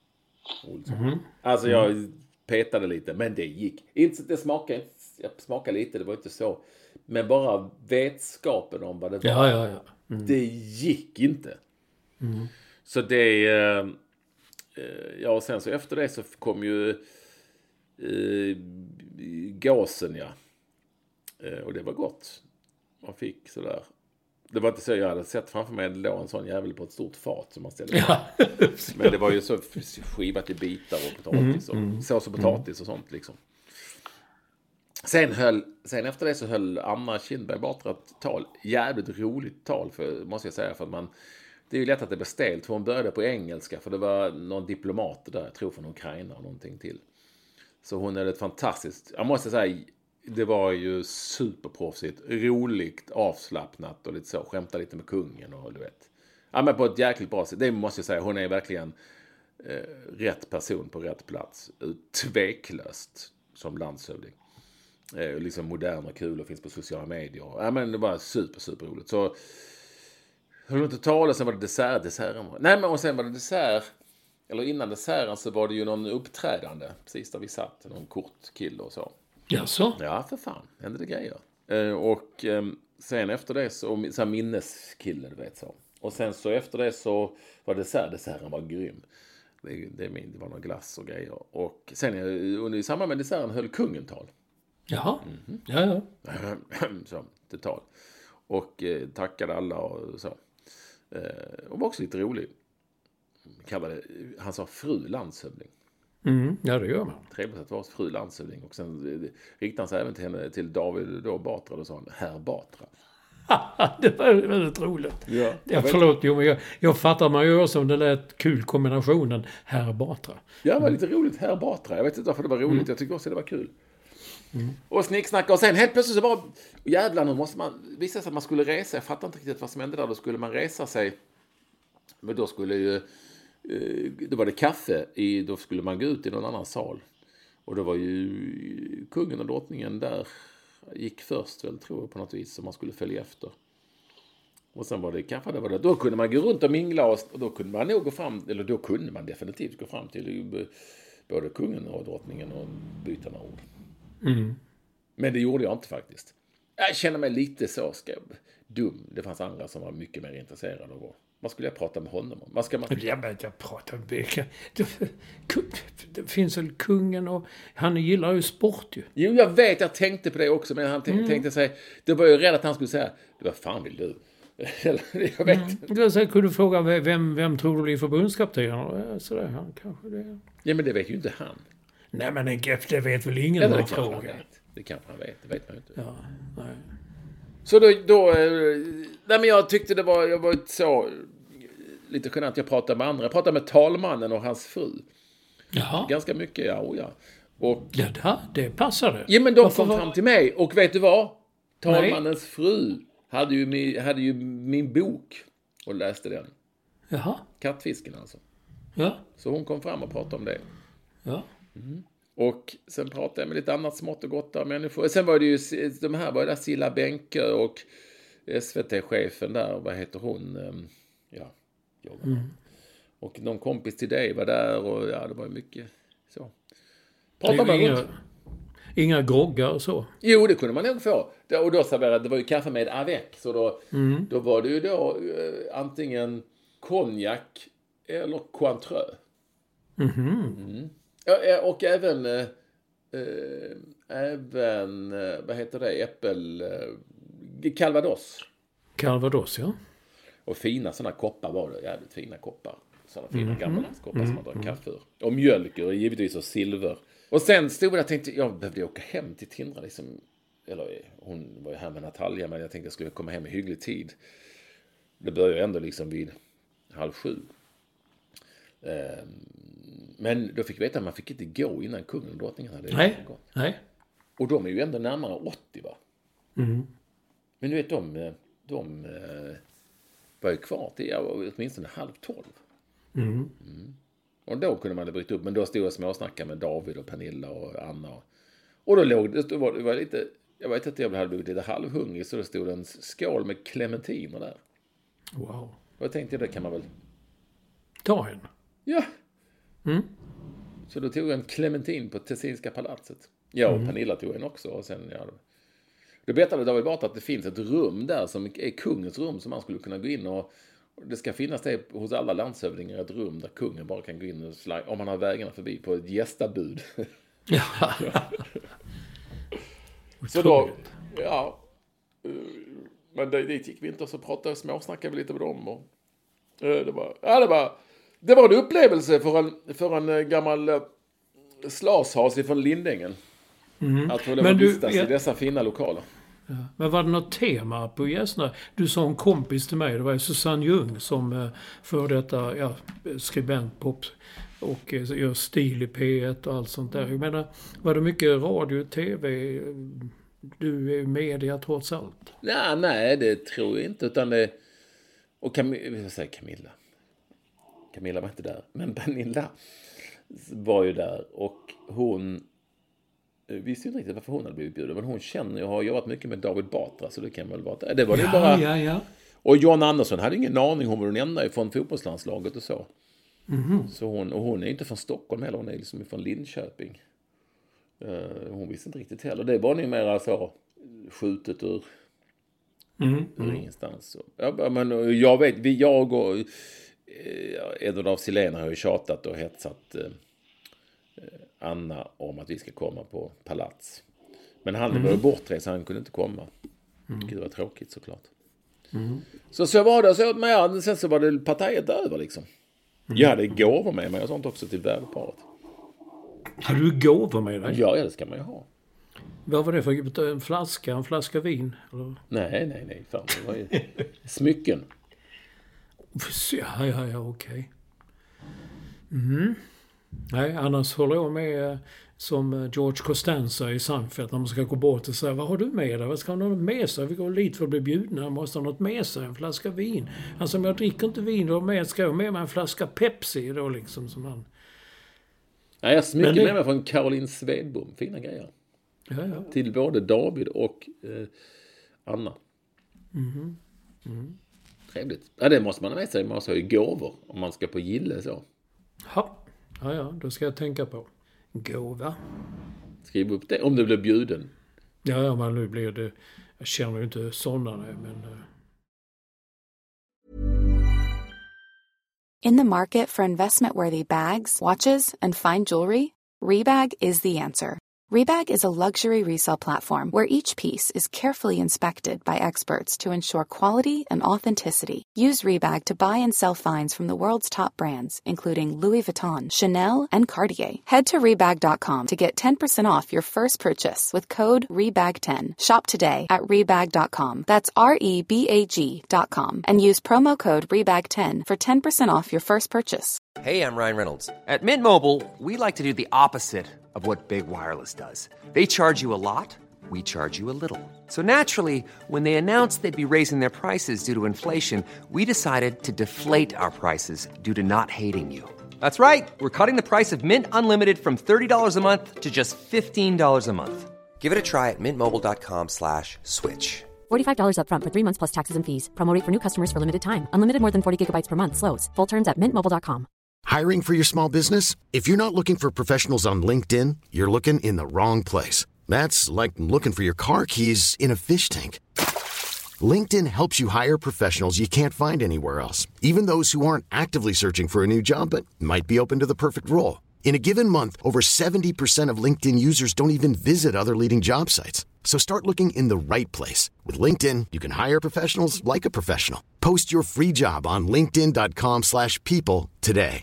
Mm. Alltså jag petade lite men det gick. Inte det smakade, jag smakade lite, det var inte så. Men bara vetskapen om vad det var. Ja, ja, ja. Mm. Det gick inte. Mm. Så det uh, ja, och sen så efter det så kom ju eh, gasen, ja. Eh, och det var gott. Man fick sådär. Det var inte så jag hade sett framför mig en låg en sån jävel på ett stort fat som man ställde. Ja. Men det var ju så skivat i bitar och potatis och mm, mm, sås och potatis och sånt liksom. Sen höll, sen efter det så höll Anna Kinberg Batra ett tal. Jävligt roligt tal för, måste jag säga, för att man det är ju lätt att det blev stelt. Hon började på engelska för det var någon diplomat där, jag tror från Ukraina och någonting till. Så hon är ett fantastiskt, jag måste säga, det var ju superproffsigt, roligt, avslappnat och lite så, skämta lite med kungen och du vet. Ja, men på ett jäkligt bra sätt, det måste jag säga, hon är verkligen eh, rätt person på rätt plats, tveklöst som landshövding. Eh, liksom modern och kul och finns på sociala medier. Ja, men det var super, super roligt. Så höll inte tala, sen var det dessert, desserten. Nej, men och sen var det dessert, eller innan desserten så var det ju någon uppträdande, precis där vi satt, någon kort kille och så. Jaså? Ja, för fan, hände det grejer. Eh, och eh, sen efter det så, så här minneskille, du vet så. Och sen så efter det så var det dessert, desserten var grym. Det, det, det var någon glass och grejer. Och sen under, i samband med desserten höll kungen tal. Jaha, mm-hmm. ja, ja. Så, till tal. Och eh, tackade alla och så. Eh, och var också lite rolig. Kallade, han sa fru landshövding. Mm, ja, det gör man. Trevligt att vara fru landshövding. Och sen eh, riktade han sig även till, henne, till David då Batra och sa han, herr Batra. Det var väldigt roligt. Ja, ja, förlåt, jo, men jag, jag fattar man gör som det lät kul kombinationen herr Batra. Ja, det var lite roligt, herr Batra. Jag vet inte varför det var roligt. Mm. Jag tycker också det var kul. Mm. Och snicksnacka. Och sen helt plötsligt så bara, jävlar, nu måste man, visste sig att man skulle resa. Jag fattar inte riktigt vad som hände där. Då skulle man resa sig. Men då skulle ju, då var det kaffe i, då skulle man gå ut i någon annan sal. Och då var ju kungen och drottningen där, gick först väl, tror jag, på något vis, som man skulle följa efter. Och sen var det kaffe, det var det. Då kunde man gå runt och mingla och, och då kunde man nog gå fram, eller då kunde man definitivt gå fram till både kungen och drottningen och byta några ord. Mm. Men det gjorde jag inte faktiskt. Jag känner mig lite så ska, dum. Det fanns andra som var mycket mer intresserade av vad skulle jag prata med honom om? Vad ska man... Ja, men jag pratar med det, det finns väl kungen och han gillar ju sport ju. Jo, jag vet, jag tänkte på det också, men han tänkte, mm. tänkte sig, det var ju rädd att han skulle säga, vad fan vill du? Jag vet. Mm. Du så kunde du fråga vem, vem tror du blir förbundskapten? Så där, han kanske det. Ja, men det vet ju inte han. Nej, men en G F, det vet väl ingen ja, man frågar. Det kanske han vet, det vet man inte. Ja, nej. Så då, då nej men jag tyckte det var, jag var så lite genant, jag pratade med andra, jag pratade med talmannen och hans fru. Jaha. Ganska mycket, ja, och ja. Och, Ja, det, det passade. ja, men de Varför kom var- fram till mig. Och vet du vad? Talmannens fru hade ju, min, hade ju min bok och läste den. Jaha, Kattfisken alltså. ja, Så hon kom fram och pratade om det. ja. Och sen pratade jag med lite annat smått och gott där människor. Sen var det ju, de här var ju där Silla Bänke och S V T-chefen där, vad heter hon? Ehm, Ja, jag. Mm. Och någon kompis till dig var där och ja, det var ju mycket så. Prata med inga, runt. inga groggar och så. Jo, det kunde man nog få. Det- Och då serverade, det var ju kaffe med avec. Så då, då var det ju då eh, antingen konjak eller cointreau. Mm. Ja, eh, och även eh, eh, även eh, vad heter det, äppel eh, calvados. Calvados, ja. Och fina sådana koppar var det, jävligt fina koppar. Sådana fina gamla koppar som man drar kaffe ur. Och mjölk och givetvis och silver. Och sen stod jag och tänkte, jag behövde åka hem till Tindra liksom. Eller hon var ju här med Natalia, men jag tänkte jag skulle komma hem i hygglig tid. Det började ju ändå liksom vid halv sju. Ehm, Men då fick jag veta att man fick inte gå innan kungen och drottningen hade Nej, gått. nej. Och de är ju ändå närmare åttio, va? Men du vet, de, de eh, var ju kvar till ja, åtminstone halv tolv. Mm. Och då kunde man ha brytt upp. Men då stod jag och småsnackade med David och Pernilla och Anna. Och då låg det, det var, det var lite, jag vet inte, jag hade blivit lite halvhungrig. Så det stod en skål med clementiner där. Wow. Och jag tänkte, det kan man väl... Ta en. Ja. Så då tog jag en clementin på Tessinska palatset. Ja, och Pernilla tog en också. Och sen, ja, då berättade David Batra att det finns ett rum där som är kungens rum som man skulle kunna gå in och, och det ska finnas det hos alla landshövdingar, ett rum där kungen bara kan gå in och slide, om man har vägarna förbi på ett gästabud. Ja. Så då, ja, eh, men dit gick vi inte och så pratade och småsnackade vi lite med dem och eh, det var, ja det var, det var en upplevelse för en, för en eh, gammal eh, slashas från Lindängen. Att få lov Men att du, vistas ja. i dessa fina lokaler. Men var det något tema på gästerna? Du sa en kompis till mig, det var ju Susanne Ljung som eh, för detta ja, skribent pop och eh, gör stil i P ett och allt sånt där. Jag menar, var det mycket radio, tv? Du är media trots allt. Nej, nej, det tror jag inte. Utan det, och Camilla, jag säger Camilla. Camilla var inte där. Men Pernilla var ju där. Och hon visste ju inte riktigt varför hon hade blivit bjuden. Men hon känner och har jobbat mycket med David Batra. Så det kan väl vara det. var Ja, det bara... ja, ja. Och John Andersson hade ingen aning. Hon var den enda från fotbollslandslaget och så. Mm-hmm. Så hon, och hon är inte från Stockholm heller. Hon är liksom från Linköping. Uh, hon visste inte riktigt heller. Det var nog mer så skjutet ur, Mm, ur mm. ingenstans. Så, ja, men jag vet, vi, jag och eh, Edvard af Sillén har ju tjatat och hetsat eh, Anna om att vi ska komma på palats. Men han mm. var ju bortrest så han kunde inte komma. Mm. Vilket var tråkigt såklart. Mm. Så så var det så åt mig. Sen så var det partiet över liksom. Mm. Jag hade gåvor med mig och sånt också till värdeparet. Har du gåvor med dig? Ja, det ska man ju ha. Vad var det för en flaska? En flaska vin? Eller? Nej, nej, nej. Fan, det var ju smycken. Ja, ja, ja, okej. Mm. Nej, annars håller jag med eh, som George Costanza i Seinfeld när man ska gå bort och säga, vad har du med dig? Vad ska han ha med sig? Vi går dit för att bli bjudna. Jag måste ha något med sig, en flaska vin. Alltså om jag dricker inte vin då med, ska jag med mig en flaska Pepsi då liksom som han... Nej, jag smycker det... med mig från Caroline Svedbom. Fina grejer. Ja, ja. Till både David och eh, Anna. Mm. Mm. Trevligt. Ja, det måste man ha med sig. Man måste ha ju gåvor om man ska på gille så. Ja, ja, ja, då ska jag tänka på. Gåva. Skriv upp det om du blir bjuden. Ja, ja, men nu blir det... Jag känner ju inte sådana, men... In the market for investment-worthy bags, watches, and fine jewelry, Rebag is the answer. Rebag is a luxury resale platform where each piece is carefully inspected by experts to ensure quality and authenticity. Use Rebag to buy and sell finds from the world's top brands, including Louis Vuitton, Chanel, and Cartier. Head to Rebag dot com to get ten percent off your first purchase with code R E B A G ten. Shop today at Rebag dot com. That's R E B A G dot com. And use promo code R E B A G ten for ten percent off your first purchase. Hey, I'm Ryan Reynolds. At Mint Mobile, we like to do the opposite of what Big Wireless does. They charge you a lot, we charge you a little. So naturally, when they announced they'd be raising their prices due to inflation, we decided to deflate our prices due to not hating you. That's right. We're cutting the price of Mint Unlimited from thirty dollars a month to just fifteen dollars a month. Give it a try at mintmobile.com slash switch. forty-five dollars up front for three months plus taxes and fees. Promo rate for new customers for limited time. Unlimited more than forty gigabytes per month slows. Full terms at mint mobile dot com. Hiring for your small business? If you're not looking for professionals on LinkedIn, you're looking in the wrong place. That's like looking for your car keys in a fish tank. LinkedIn helps you hire professionals you can't find anywhere else, even those who aren't actively searching for a new job but might be open to the perfect role. In a given month, over seventy percent of LinkedIn users don't even visit other leading job sites. So start looking in the right place. With LinkedIn, you can hire professionals like a professional. Post your free job on linkedin dot com slash people today.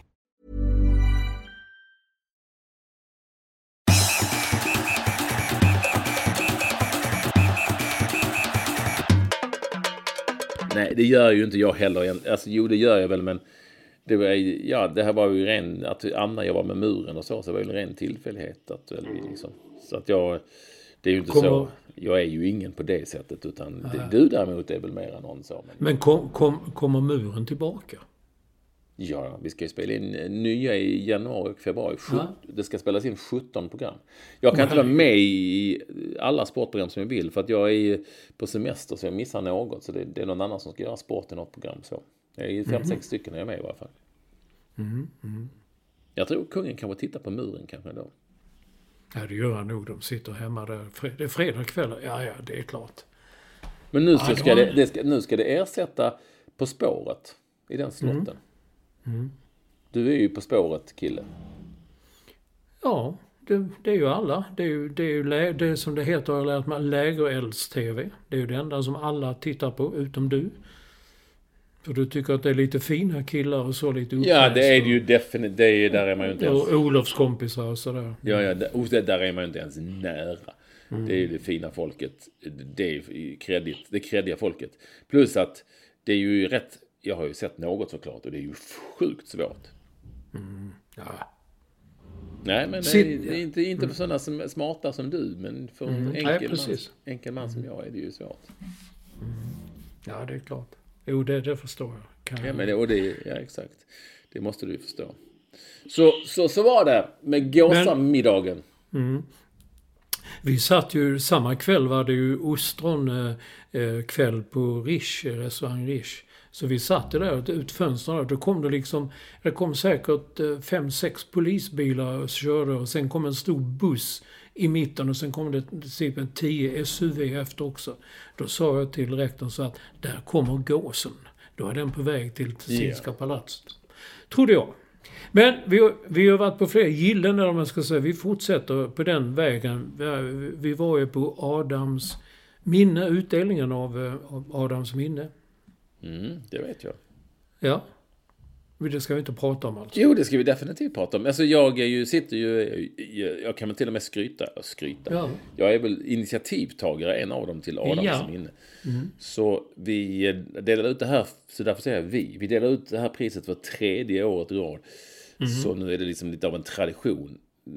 Nej, det gör ju inte jag heller. Alltså, jo, det gör jag väl, men det var, ja, det här var ju ren, att Anna jag var med muren och så, så var det ju en ren tillfällighet. Att, liksom, så att jag, det är ju inte Kommer... så, jag är ju ingen på det sättet, utan det, du däremot är väl mer än någon så. Men, men kom, kom, kommer muren tillbaka? Ja, vi ska spela in nya i januari och februari. Ja. Det ska spelas in sjutton program. Jag kan Nej. inte vara med i alla sportprogram som jag vill, för att jag är på semester så jag missar något. Så det, det är någon annan som ska göra sport i något program. Så jag är fem, mm. sex stycken när jag är med i varje fall. Mm. Mm. Jag tror kungen kan titta på muren kanske då. Ja, det gör han nog. De sitter hemma där. Det är fredag kväll. Ja, ja, det är klart. Men nu, så ska, det, det ska, nu ska det ersätta På spåret i den slotten. Mm. Mm. Du är ju På spåret, kille. Ja, det, det är ju alla. Det är ju det, är ju lä, det som det heter, jag har lärt mig, lägerelds-tv. Det är ju det enda som alla tittar på, utom du. För du tycker att det är lite fina killar och så lite uppläst. Ja, det är det ju definitivt. Det är, där är man ju inte ens... Och Olofs kompisar och sådär. Ja, ja, där, där är man ju inte ens nära. Mm. Det är ju det fina folket. Det är kredit, det kreddiga folket. Plus att det är ju rätt... Jag har ju sett något såklart och det är ju sjukt svårt. Mm. Ja. Nej, men det är, det är inte, inte för sådana som är smarta som du, men för en mm. enkel, Nej, man, enkel man som jag är det ju svårt. Mm. Ja, det är klart. Jo, det, det förstår jag. Kan ja, men det, och det, ja, exakt. Det måste du förstå. Så, så, så var det med gåsamiddagen. Mm. Vi satt ju, samma kväll var det ju ostron eh, kväll på Rish, restaurang Rish. Så vi satt där ut fönstren. Då kom det liksom, det kom säkert fem, sex polisbilar och körde. Och sen kom en stor buss i mitten och sen kom det typ en tio S U V efter också. Då sa jag till rektorn så att där kommer gåsen. Då är den på väg till Tessinska yeah. palatset. Trodde jag. Men vi, vi har varit på fler gillen där man ska säga. Vi fortsätter på den vägen. Vi var ju på Adams minne, utdelningen av, av Adams minne. Mm, det vet jag. Ja. Men det ska vi inte prata om alltså. Jo, det ska vi definitivt prata om. Alltså jag är ju, sitter ju, jag, jag kan väl till och med skryta. skryta. Ja. Jag är väl initiativtagare, en av dem till Adams ja. minne. Mm. Så vi delade ut det här, så därför säger jag vi. Vi delade ut det här priset för tredje året i rad. Mm. Så nu är det liksom lite av en tradition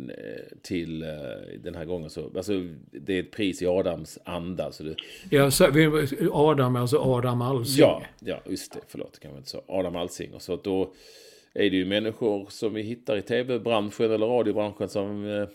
till uh, den här gången. Så, alltså, det är ett pris i Adams anda. Så det... Ja, så, Adam, alltså Adam Alsing. Ja, ja, just det. Förlåt, kan man inte säga. Adam Alsing. Och så då är det ju människor som vi hittar i tv-branschen eller radiobranschen som uh,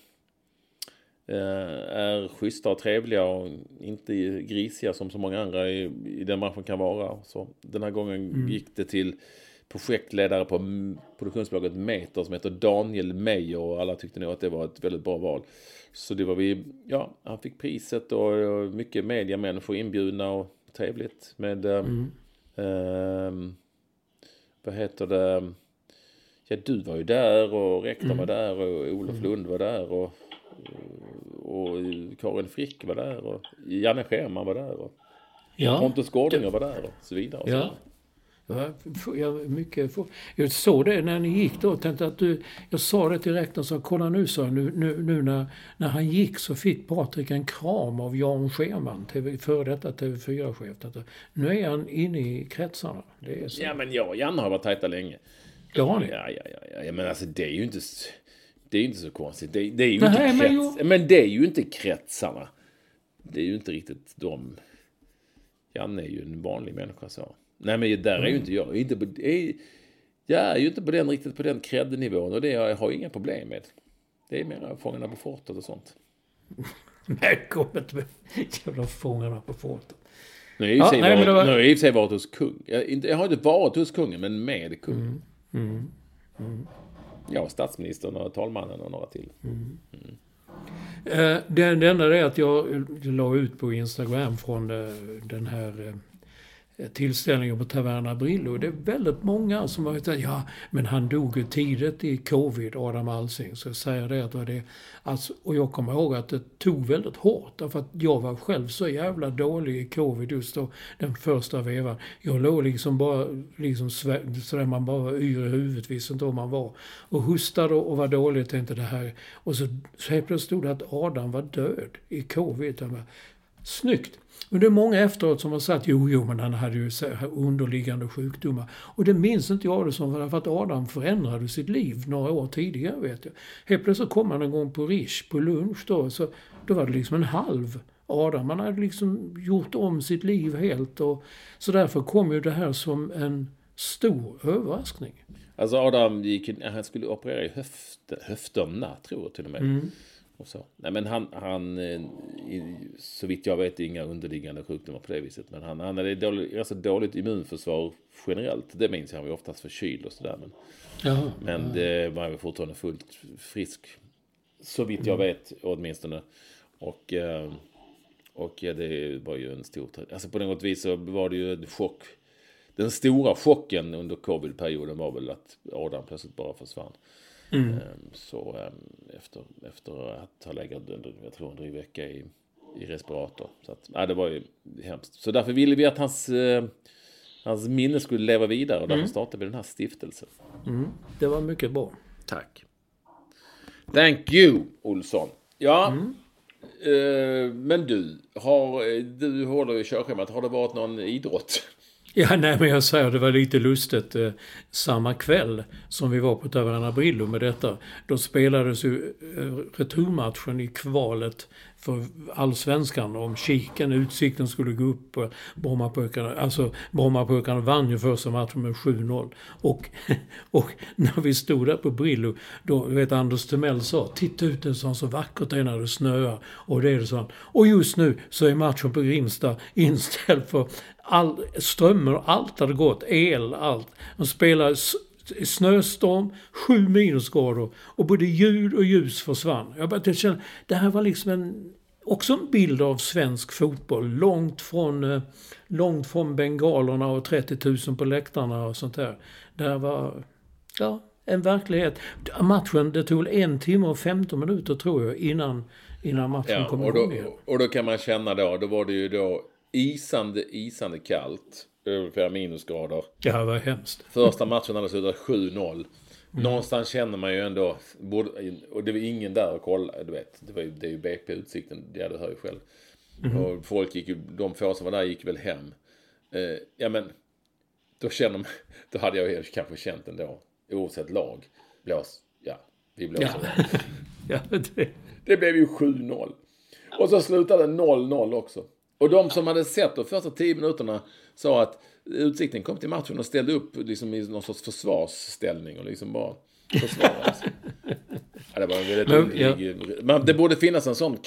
är schyssta och trevliga och inte grisiga som så många andra i, i den branschen kan vara. Så den här gången mm. gick det till projektledare på produktionsbolaget Meter som heter Daniel Meyer, och alla tyckte nog att det var ett väldigt bra val. Så det var vi, ja, han fick priset och mycket mediamänniskor inbjudna och trevligt med mm. eh, vad heter det, ja, du var ju där och rektorn mm. var där och Olof Lund var där och, och Karin Frick var där och Janne Scherman var där och ja. Pontus Gårdinger var där och så vidare och så ja. vidare. Jag, mycket, jag såg det när ni gick då och tänkte att du, jag sa det till rektorn, så kolla nu, så nu, nu, nu när, när han gick så fick Patrik en kram av Jan Scherman, före detta T V fyra-chef. Nu är han inne i kretsarna. Det är så. Ja, men jag och Janne har varit tajta länge. Det har ni. Ja, ja, ja, ja. Men alltså det är ju inte, det är inte så konstigt. Det, det är ju Nej, inte men krets, jo. men det är ju inte kretsarna. Det är ju inte riktigt de. Janne är ju en vanlig människa så. Nej, men där är ju inte jag. Jag är, inte på, är, jag är ju inte på den riktigt på den kreddnivån och det jag har jag inga problem med. Det är mer Fångarna på fortet och sånt. Välkommet med jävla Fångarna på fortet. Nu har jag i och för sig varit, var... i och för sig varit hos kung. Jag, inte, jag har inte varit hos kungen, men med kung. Mm. Mm. Mm. Ja, statsministern och talmannen och några till. Mm. Mm. Eh, det, det enda är att jag la ut på Instagram från eh, den här eh, tillställningen på Taverna Brillo. Det är väldigt många som har sagt, ja, men han dog ju tidigt i covid, Adam Alsing. Så jag säger det att det alltså, och jag kommer ihåg att det tog väldigt hårt. Därför att jag var själv så jävla dålig i covid just då, den första vevan. Jag låg liksom bara, liksom så där man bara var yr i huvudet, visste inte om man var. Och hustade och var dålig, tänkte det här. Och så, så helt plötsligt stod det att Adam var död i covid. Jag bara, snyggt. Men det är många efteråt som har sagt, jo, jo, men han hade ju underliggande sjukdomar. Och det minns inte jag det som, för att Adam förändrade sitt liv några år tidigare, vet jag. Helt plötsligt kom han en gång på Rish, på lunch då, så då var det liksom en halv Adam. Man hade liksom gjort om sitt liv helt. Och så därför kom ju det här som en stor överraskning. Alltså Adam gick, han skulle operera i höft, höfterna, tror jag till och med. Mm. Och så. Nej, men han, han så vitt jag vet, inga underliggande sjukdomar på det viset. Men han, han hade dåligt, alltså dåligt immunförsvar generellt. Det minns jag, han var oftast förkyld och sådär. Men, Jaha, men ja. Det var ju fortfarande fullt frisk. Så vitt jag vet, åtminstone. Och, och ja, det var ju en stor... Alltså på något vis så var det ju en chock. Den stora chocken under covid-perioden var väl att Adam plötsligt bara försvann. Mm. Så efter, efter att ha legat under, jag tror en dryg vecka i, i respirator. Så att, nej, det var ju hemskt. Så därför ville vi att hans, eh, hans minne skulle leva vidare. Och därför mm. startade vi den här stiftelsen. Mm. Det var mycket bra. Tack. Thank you, Olsson. Ja, mm. eh, men du, har, du håller i körschemat. Har det varit någon idrott? Ja, nej, men jag säger det var lite lustigt. Eh, samma kväll som vi var på Taverna Brillo med detta, då spelades ju eh, returmatchen i kvalet för allsvenskan om Kiken, Utsikten skulle gå upp på Brommapojkarna. Alltså Brommapojkarna vann ju första matchen med sju noll. Och, och när vi stod där på Brillo, då vet Anders Timell sa, titta ut det som så vackert det är när det snöar. Och det är det så. Och just nu så är matchen på Grimsta inställd för all, strömmar, allt hade gått, el, allt. De spelar snöstorm, sju minusgrader och både ljud och ljus försvann. Jag bara kände, det här var liksom en, också en bild av svensk fotboll, långt från, långt från bengalerna och trettio tusen på läktarna och sånt där. Det här var, ja, en verklighet. Matchen, det tog en timme och femton minuter tror jag innan, innan matchen ja, kom och igång då, igen. Och då kan man känna då, då var det ju då isande, isande kallt. Ungefär minusgrader. Ja, det var hemskt. Första matchen hade slutat sju noll. Mm. Någonstans känner man ju ändå, och det var ingen där att kolla, du vet. Det, var ju, det är ju B P Utsikten, ja, du hör ju själv. Mm. Och folk gick ju, de få som var där gick väl hem. Eh, ja men, då känner man, då hade jag ju kanske känt ändå, oavsett lag. Blås, ja, vi blåser. Ja. ja, det... det blev ju sju noll. Och så slutade noll noll också. Och de som hade sett de första tio minuterna sa att Utsikten kom till matchen och ställde upp liksom i någon sorts försvarsställning och liksom bara försvarade sig. Ja, det var en väldigt underlig... Men det borde finnas en sån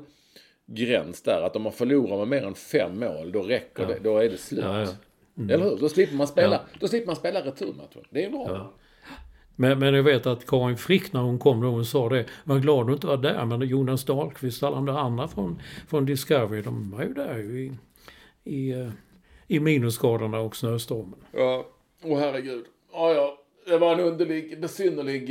kvalgräns där att om man förlorar med mer än fem mål, då räcker ja. det, då är det slut. Ja, ja. Mm. Eller hur? Då slipper man spela, ja. då slipper man spela returmatchen. Det är bra. Ja. Men, men jag vet att Karin Frick när hon kom då hon sa det, var glad du inte var där, men Jonas Dahlqvist och alla de andra från, från Discovery, de var ju där i, i, i minusgraderna och snöstormen. Ja, åh herregud. Ja, ja, det var en underlig, besynnerlig,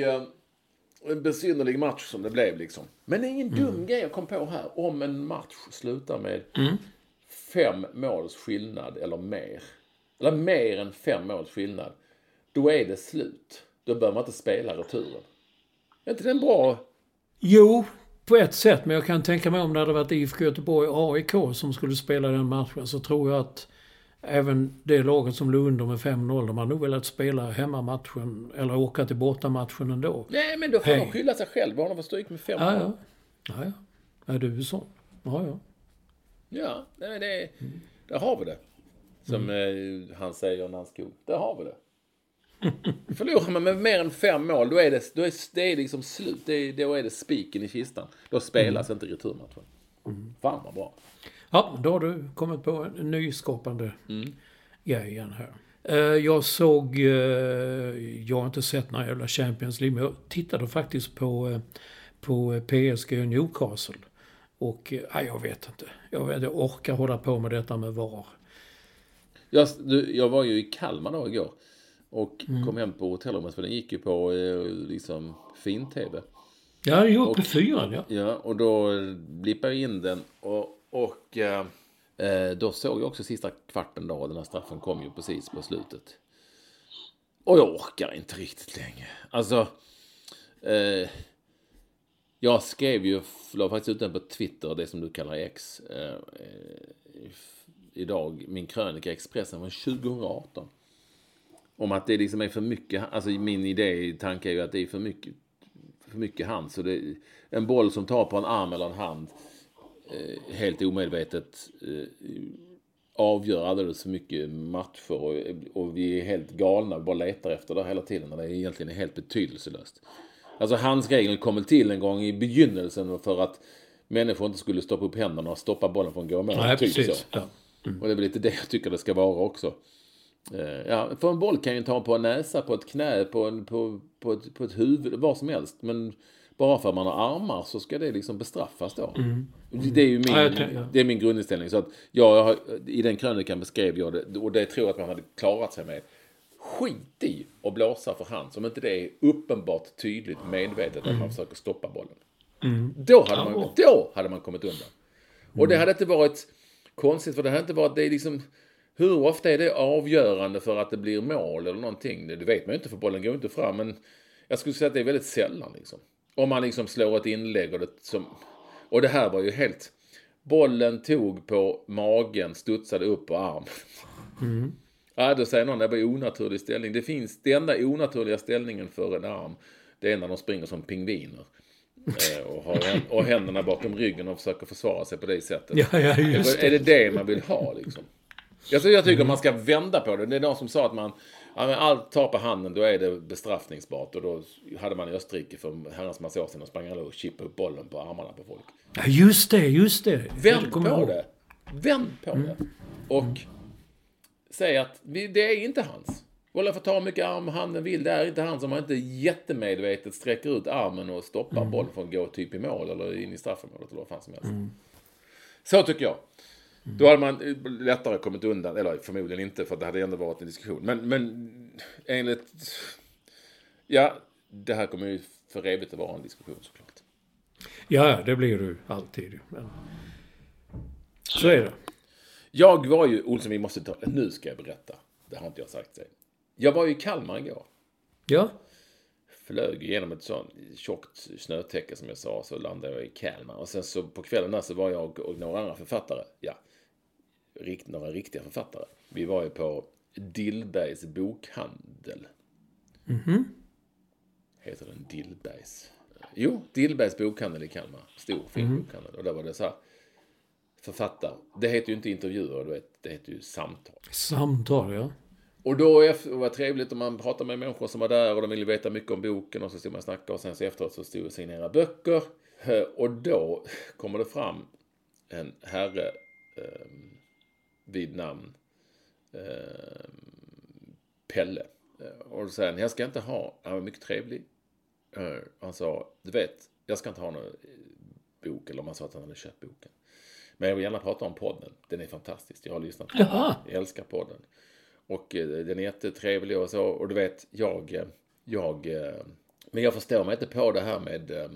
en besynnerlig match som det blev liksom. Men det är ingen dum mm. grej jag kom på här. Om en match slutar med mm. fem måls skillnad eller mer, eller mer än fem måls skillnad, då är det slut. Då bör man inte spela returen. Är inte den bra? Jo, på ett sätt. Men jag kan tänka mig om det hade varit I F K Göteborg och A I K som skulle spela den matchen, så tror jag att även det laget som låg under med fem noll, de har nog velat spela hemmamatchen eller åka till bortamatchen ändå. Nej, men då får Hej. de skylla sig själv. Har de fått stryk med fem Ja, noll? ja. Ja, ja. Är det så? Ja, ja. Ja, nej, det, där har vi det. Som mm. eh, han säger när han skog. Där har vi det. Förlorar man med mer än fem mål, då är det, då är, det är liksom slut. Det är, då är det spiken i kistan. Då spelas mm. inte returmatchen. Mm. Fan vad bra. Ja, då har du kommit på en nyskapande mm. grej igen här. Uh, jag såg, uh, jag har inte sett några jävla Champions League, men jag tittade faktiskt på, uh, på P S G och Newcastle. Och uh, jag vet inte. Jag, vet, jag orkar hålla på med detta med V A R. Jag, du, jag var ju i Kalmar då igår. Och mm. kom hem på hotellrummet, för den gick ju på eh, liksom fin-tv. Ja, jo, på fyran, ja. Ja, och då blippade jag in den. Och, och eh, då såg jag också sista kvarten då. Den här straffen kom ju precis på slutet. Och jag orkar inte riktigt länge. Alltså, eh, jag skrev ju, la faktiskt ut den på Twitter, det som du kallar X. Eh, eh, idag, min krönika Expressen var tjugo arton. Om att det liksom är för mycket, alltså min idé, tanke är ju att det är för mycket för mycket hand, så det en boll som tar på en arm eller en hand eh, helt omedvetet eh, avgör alldeles för mycket matcher, och, och vi är helt galna, vi bara letar efter det hela tiden när det egentligen är helt betydelselöst. Alltså handsregeln kom till en gång i begynnelsen för att människor inte skulle stoppa upp händerna och stoppa bollen från gå med. Nej, typ precis. Så. Ja. Mm. Och det är väl lite det jag tycker det ska vara också. Ja, för en boll kan ju ta på en näsa, på ett knä, på, en, på, på, ett, på ett huvud, vad som helst. Men bara för att man har armar så ska det liksom bestraffas då. Mm. Mm. Det är ju min, ja, ja. det är min grundinställning. Så att jag har, i den krönikan beskrev jag det, och det tror jag att man hade klarat sig med. Skit i och blåsa för hand, som inte det är uppenbart tydligt medvetet att mm. man försöker stoppa bollen. Mm. Då, hade man, då hade man kommit undan. Mm. Och det hade inte varit konstigt, för det hade inte varit, det är liksom... Hur ofta är det avgörande för att det blir mål eller någonting? Det vet man ju inte, för bollen går inte fram. Men jag skulle säga att det är väldigt sällan. Liksom. Om man liksom slår ett inlägg. Och det, som, och det här var ju helt... Bollen tog på magen, studsade upp på armen. Mm. Ja, då säger någon, det var onaturlig ställning. Det finns, det enda onaturliga ställningen för en arm, det är när de springer som pingviner. och, har, och händerna bakom ryggen och försöker försvara sig på det sättet. Ja, ja, just det. Är det det man vill ha liksom? Alltså, jag tycker mm. man ska vända på det. Det är någon som sa att man, ja, men allt tar på handen, då är det bestraffningsbart. Och då hade man i Österrike för herrans massa år sedan och sprang och chippade upp bollen på armarna på folk. Ja, just det, just det. Vänd på det. Vänd på mm. det. Och mm. säg att vi, det är inte hans. Bollen får ta mycket arm handen vill. Det är inte han som man inte jättemedvetet sträcker ut armen och stoppar mm. bollen från att gå typ i mål eller in i straffområdet eller vad fan som helst. Mm. Så tycker jag. Mm. Då hade man lättare kommit undan, eller förmodligen inte, för det hade ändå varit en diskussion. Men, men enligt, ja, det här kommer ju för evigt att vara en diskussion såklart. Ja, det blir du alltid. Men... Så är det. Jag var ju, Olsson, vi måste ta, nu ska jag berätta, det har inte jag sagt sig. Jag var ju i Kalmar igår. Ja. Flög genom ett sånt tjockt snötäcke som jag sa, så landade jag i Kalmar. Och sen så på kvällen där så var jag och några andra författare, ja, rikt, några riktiga författare. Vi var ju på Dillbergs bokhandel. Mhm. Heter den Dillbergs? Jo, Dillbergs bokhandel i Kalmar. Stor, fin mm. bokhandel. Och där var det så här, författare. Det heter ju inte intervjuer, du vet, det heter ju samtal. Samtal, ja. Och då var det trevligt om man pratade med människor som var där och de ville veta mycket om boken, och så stod man och snackade, och sen så efteråt så stod och signera böcker. Och då kommer det fram en herre eh, vid namn eh, Pelle. Och då säger han, jag ska inte ha, han var mycket trevlig. Han sa, du vet, jag ska inte ha någon bok, eller om man sa att han hade köpt boken. Men jag vill gärna prata om podden, den är fantastisk, jag har lyssnat på den, jag älskar podden. Och den är jättetrevlig och så. Och du vet, jag, jag... Men jag förstår mig inte på det här med äh,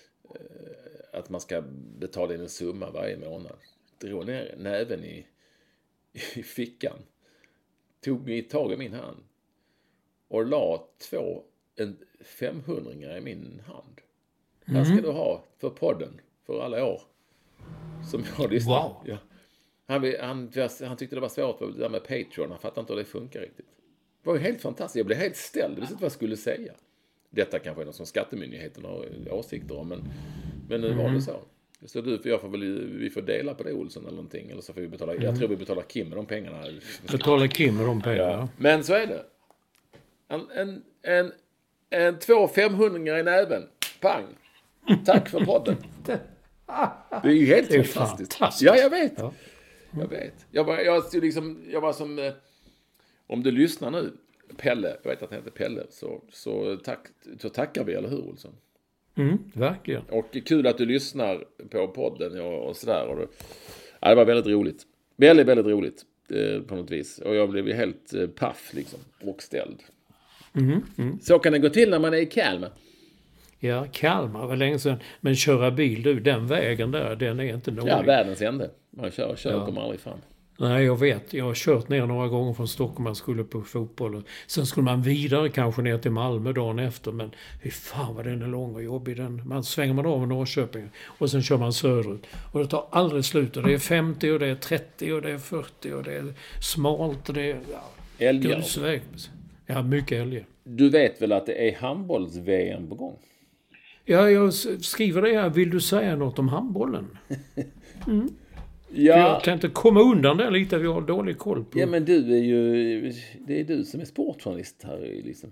att man ska betala in en summa varje månad. Drog ner näven i, i fickan. Tog mig tag i min hand. Och la två en femhundringar i min hand. Mm. Här ska du ha för podden. För alla år. Som jag lyssnar. Wow. Ja. Han, han, han tyckte det var svårt det där med Patreon. Han fattade inte hur det funkar riktigt. Det var ju helt fantastiskt. Jag blev helt ställd. Jag visste inte vad jag skulle säga. Detta kanske är något som skattemyndigheten har åsikter om. Men, men nu mm. var det så. Så du för jag får väl, vi får dela på det, Olsson, eller någonting. Eller så får vi betala. Mm. Jag tror vi betalar Kim med de pengarna. Betalar Kim med de pengarna. Ja. Men så är det. En, en, en, en två femhundringar i näven. Pang. Tack för podden. Det är ju helt är fantastiskt. fantastiskt. Ja, jag vet. Ja. Jag vet. Jag var, jag, liksom, jag var som... Eh, om du lyssnar nu, Pelle, jag vet att han heter Pelle, så, så, tack, så tackar vi, eller hur, Olsson? Mm, verkligen. Och kul att du lyssnar på podden och, och sådär. Och det, ja, det var väldigt roligt. Väldigt, väldigt roligt eh, på något vis. Och jag blev helt eh, paff liksom, och ställd. Mm, mm. Så kan det gå till när man är i Kalmar. Ja, Kalmar var länge sedan. Men köra bil, du, den vägen där, den är inte nådig. Ja, världens ände. Man kör och kör ja. kommer aldrig fram. Nej, jag vet. Jag har kört ner några gånger från Stockholm. Man skulle på fotboll. Sen skulle man vidare kanske ner till Malmö dagen efter. Men hur fan vad den är lång och jobbig. Den. Man svänger man av i Norrköping. Och sen kör man söderut. Och det tar aldrig slut. Och det är femtio och det är trettio och det är fyrtio och det är smalt och det är... Ja, älgar. Ja, mycket älgar. Du vet väl att det är handbolls-V M på gång? Ja, jag skriver det här. Vill du säga något om handbollen? Mm. Ja. Jag kan inte komma undan där lite, vi har dålig koll på. Ja, men du är ju... Det är du som är sportjournalist här liksom.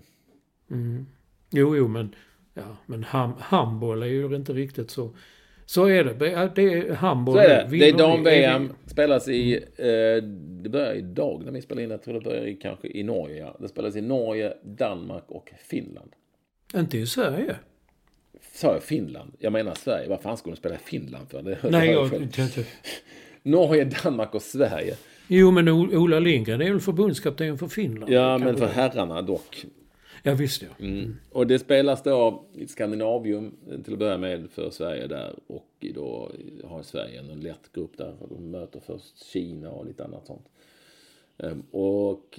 Mm. Jo, jo, men... Ja, men ham, handboll är ju inte riktigt så... Så är det. Det är handboll. Så är det. Det är dam-V M. Spelas i... Eh, det börjar idag när vi spelar in. Jag tror det börjar i, kanske i Norge. Ja. Det spelas i Norge, Danmark och Finland. Inte i Sverige. Sa jag Finland? Jag menar Sverige. Vad fan skulle de spela i Finland för? Det, Nej, det jag inte. Norge, Danmark och Sverige. Jo, men Ola Lindgren är väl förbundskapten för Finland. Ja, men för herrarna dock. Ja, visst ja. Mm. Mm. Och det spelas då i Skandinavium till att börja med för Sverige där. Och då har Sverige en lätt grupp där. Och de möter först Kina och lite annat sånt. Um, och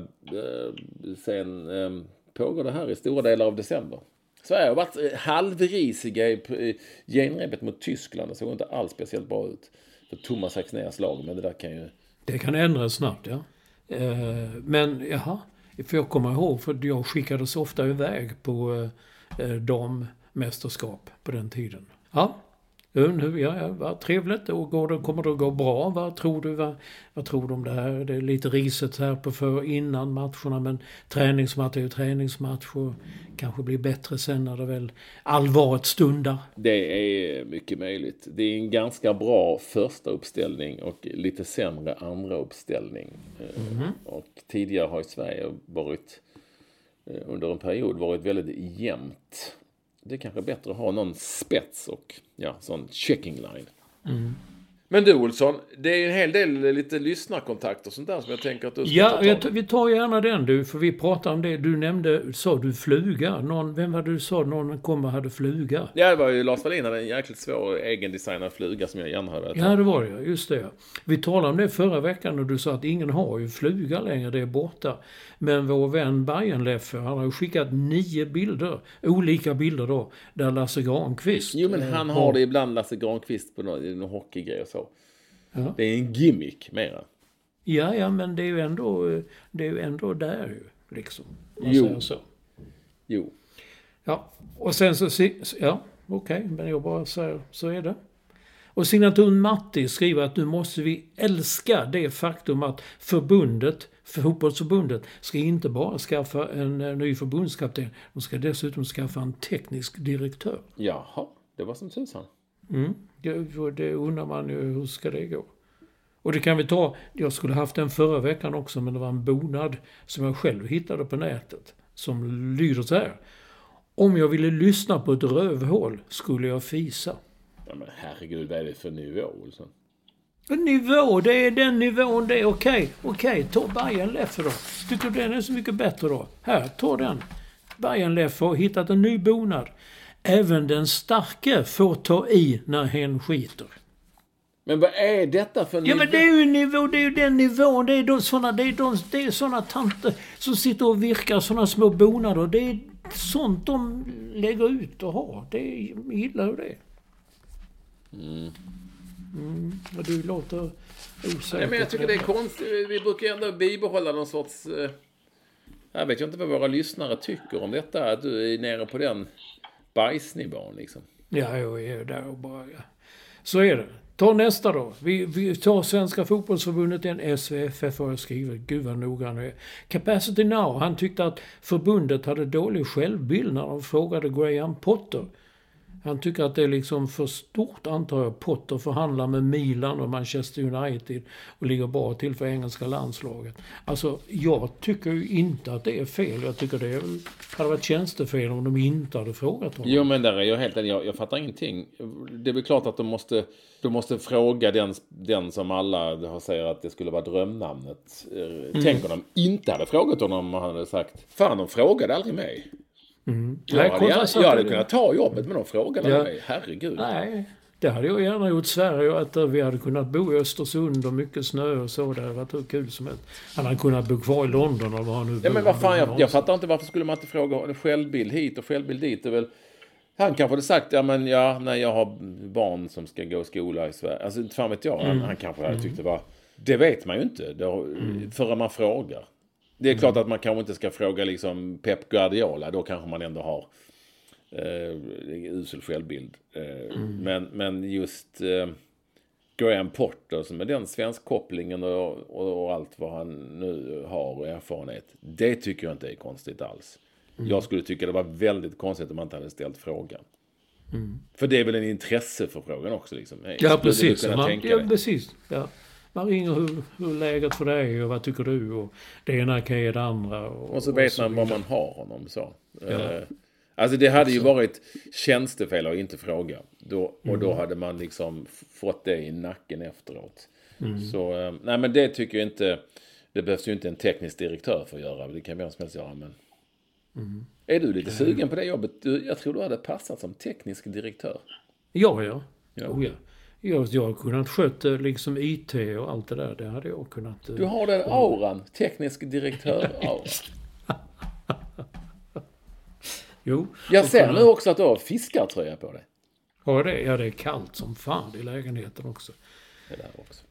uh, sen um, pågår det här i stora delar av december. Sverige har varit halvrisiga i genrepet mot Tyskland. Det såg inte alls speciellt bra ut för Thomas Axnérs lag. Men det där kan ju... Det kan ändras snabbt, ja. Uh, men, jaha. För jag kommer ihåg, för jag skickades ofta iväg på eh, dammästerskap på den tiden. Ja, nu, ja, ja vad trevligt. Och går det, kommer det att gå bra? Vad tror du, vad, vad tror du om det här? Det är lite riset här på för innan matcherna, men träningsmatch är ju träningsmatch och kanske blir bättre sen när det väl allvaret stundar. Det är mycket möjligt. Det är en ganska bra första uppställning och lite sämre andra uppställning. Mm-hmm. Och tidigare har i Sverige varit under en period varit väldigt jämnt. Det är kanske bättre att ha någon spets och ja, sån checking line. Mm. Men du, Olsson, det är en hel del lite lyssnarkontakter och sånt där som jag tänker att du ska ja, ta Ja, vi tar gärna den du, för vi pratar om det. Du nämnde, sa du fluga? Någon, vem var du sa någon kom och hade fluga? Ja, det var ju Lars Wallin hade en jäkligt svår egendesignad fluga som jag gärna hade. Ja, det var det, just det. Vi talade om det förra veckan och du sa att ingen har ju fluga längre, det är borta. Men vår vän Bajenleffe, han har ju skickat nio bilder, olika bilder då, där Lasse Granqvist... Jo, men han har det ibland, Lasse Granqvist, på någon, någon hockeygrej och så. Ja. Det är en gimmick mera. Ja, ja, men det är ju ändå, det är ju ändå där ju, liksom. Man jo. Säger så. Jo. Ja, och sen så... Ja, okej, okay, men jag bara säger, så är det. Och signaturen Matti skriver att nu måste vi älska det faktum att förbundet, för fotbollsförbundet, ska inte bara skaffa en ny förbundskapten. De ska dessutom skaffa en teknisk direktör. Jaha, det var som tusan. Mm, det, det undrar man ju, hur ska det gå? Och det kan vi ta, jag skulle haft den förra veckan också, men det var en bonad som jag själv hittade på nätet. Som lyder så här. Om jag ville lyssna på ett rövhål skulle jag fisa. Ja, men herregud, vad är det för nivå, Olsson? Nivå, det är den nivån det är. Okej, okej, ta Bajenleffe då. Tycker du den är så mycket bättre då? Här, ta den. Bajenleffe har hittat en ny bonad. Även den starke får ta i när hen skiter. Men vad är detta för nivå? Ja, men det är ju nivå, det är ju den nivån. Det är de såna, det är de, det är såna tanter som sitter och virkar såna små bonader. Det är sånt de lägger ut och har. Det är, gillar ju det. Mm. Mm. Men du låter osäker. Nej, men jag tycker det är konstigt. Vi brukar ändå bibehålla någon sorts... Eh, jag vet inte vad våra lyssnare tycker om detta. Att du är nere på den bajsnivån liksom. Ja, jag är där och bara... Ja. Så är det. Ta nästa då. Vi, vi tar Svenska fotbollsförbundet, en S V F F har skrivit. Gud vad noga nu är. Capacity Now, han tyckte att förbundet hade dålig självbild när de frågade Graham Potter. Han tycker att det är liksom för stort, antar jag. Potter förhandlar med Milan och Manchester United och ligger bra till för engelska landslaget. Alltså, jag tycker ju inte att det är fel. Jag tycker det är, hade varit tjänstefel om de inte hade frågat honom. Jo, men där är jag helt jag, jag fattar ingenting. Det är väl klart att de måste, de måste fråga den, den som alla säger att det skulle vara drömnamnet. Mm. Tänk om de inte hade frågat honom och han hade sagt, fan, de frågade aldrig mig. Mm. Jag, Nej, hade, jag, jag hade kunnat ta jobbet, men de frågade ja. mig. Herregud. Nej, det hade jag gärna gjort. Sverige att vi hade kunnat bo i Östersund och mycket snö och så. Det hade varit hur kul som helst. Han hade kunnat bo kvar i London och var nu. Ja, men vad fan, jag, jag fattar inte varför skulle man inte fråga självbild hit och självbild dit. Det är väl, han kanske hade sagt, ja men ja, när jag har barn som ska gå i skola i Sverige. Alltså inte fan vet jag. Han, mm. han kanske hade tyckt det var, det vet man ju inte. Det, mm. förrän man frågar. Det är klart att man kanske inte ska fråga liksom Pep Guardiola. Då kanske man ändå har eh, usel självbild. Eh, mm. men, men just eh, Graham Potter som är den svensk kopplingen och, och, och allt vad han nu har och erfarenhet. Det tycker jag inte är konstigt alls. Mm. Jag skulle tycka det var väldigt konstigt om man inte hade ställt frågan. Mm. För det är väl en intresse för frågan också. Liksom. Hey, ja, precis. Man, ja, precis. Ja. Man ringer hur, hur läget för dig och vad tycker du och det ena kan ge det andra. Och, och så vet och så man vad man har honom så. Ja. Uh, alltså det hade ju varit tjänstefel att inte fråga. Då, och mm. då hade man liksom fått det i nacken efteråt. Mm. Så, uh, nej men det tycker jag inte, det behövs ju inte en teknisk direktör för att göra. Det kan vem som helst göra, men... Mm. Är du lite sugen på det jobbet? Du, jag tror du hade passat som teknisk direktör. Ja, ja. ja. Oh, ja. Jag, jag har kunnat sköta liksom I T och allt det där. Det hade jag kunnat... Du har den auran. Teknisk direktör-auran. Jo. Jag ser kunna... nu också att du har fiskartröja på dig. Ja det, ja, det är kallt som fan i lägenheten också. Det där också.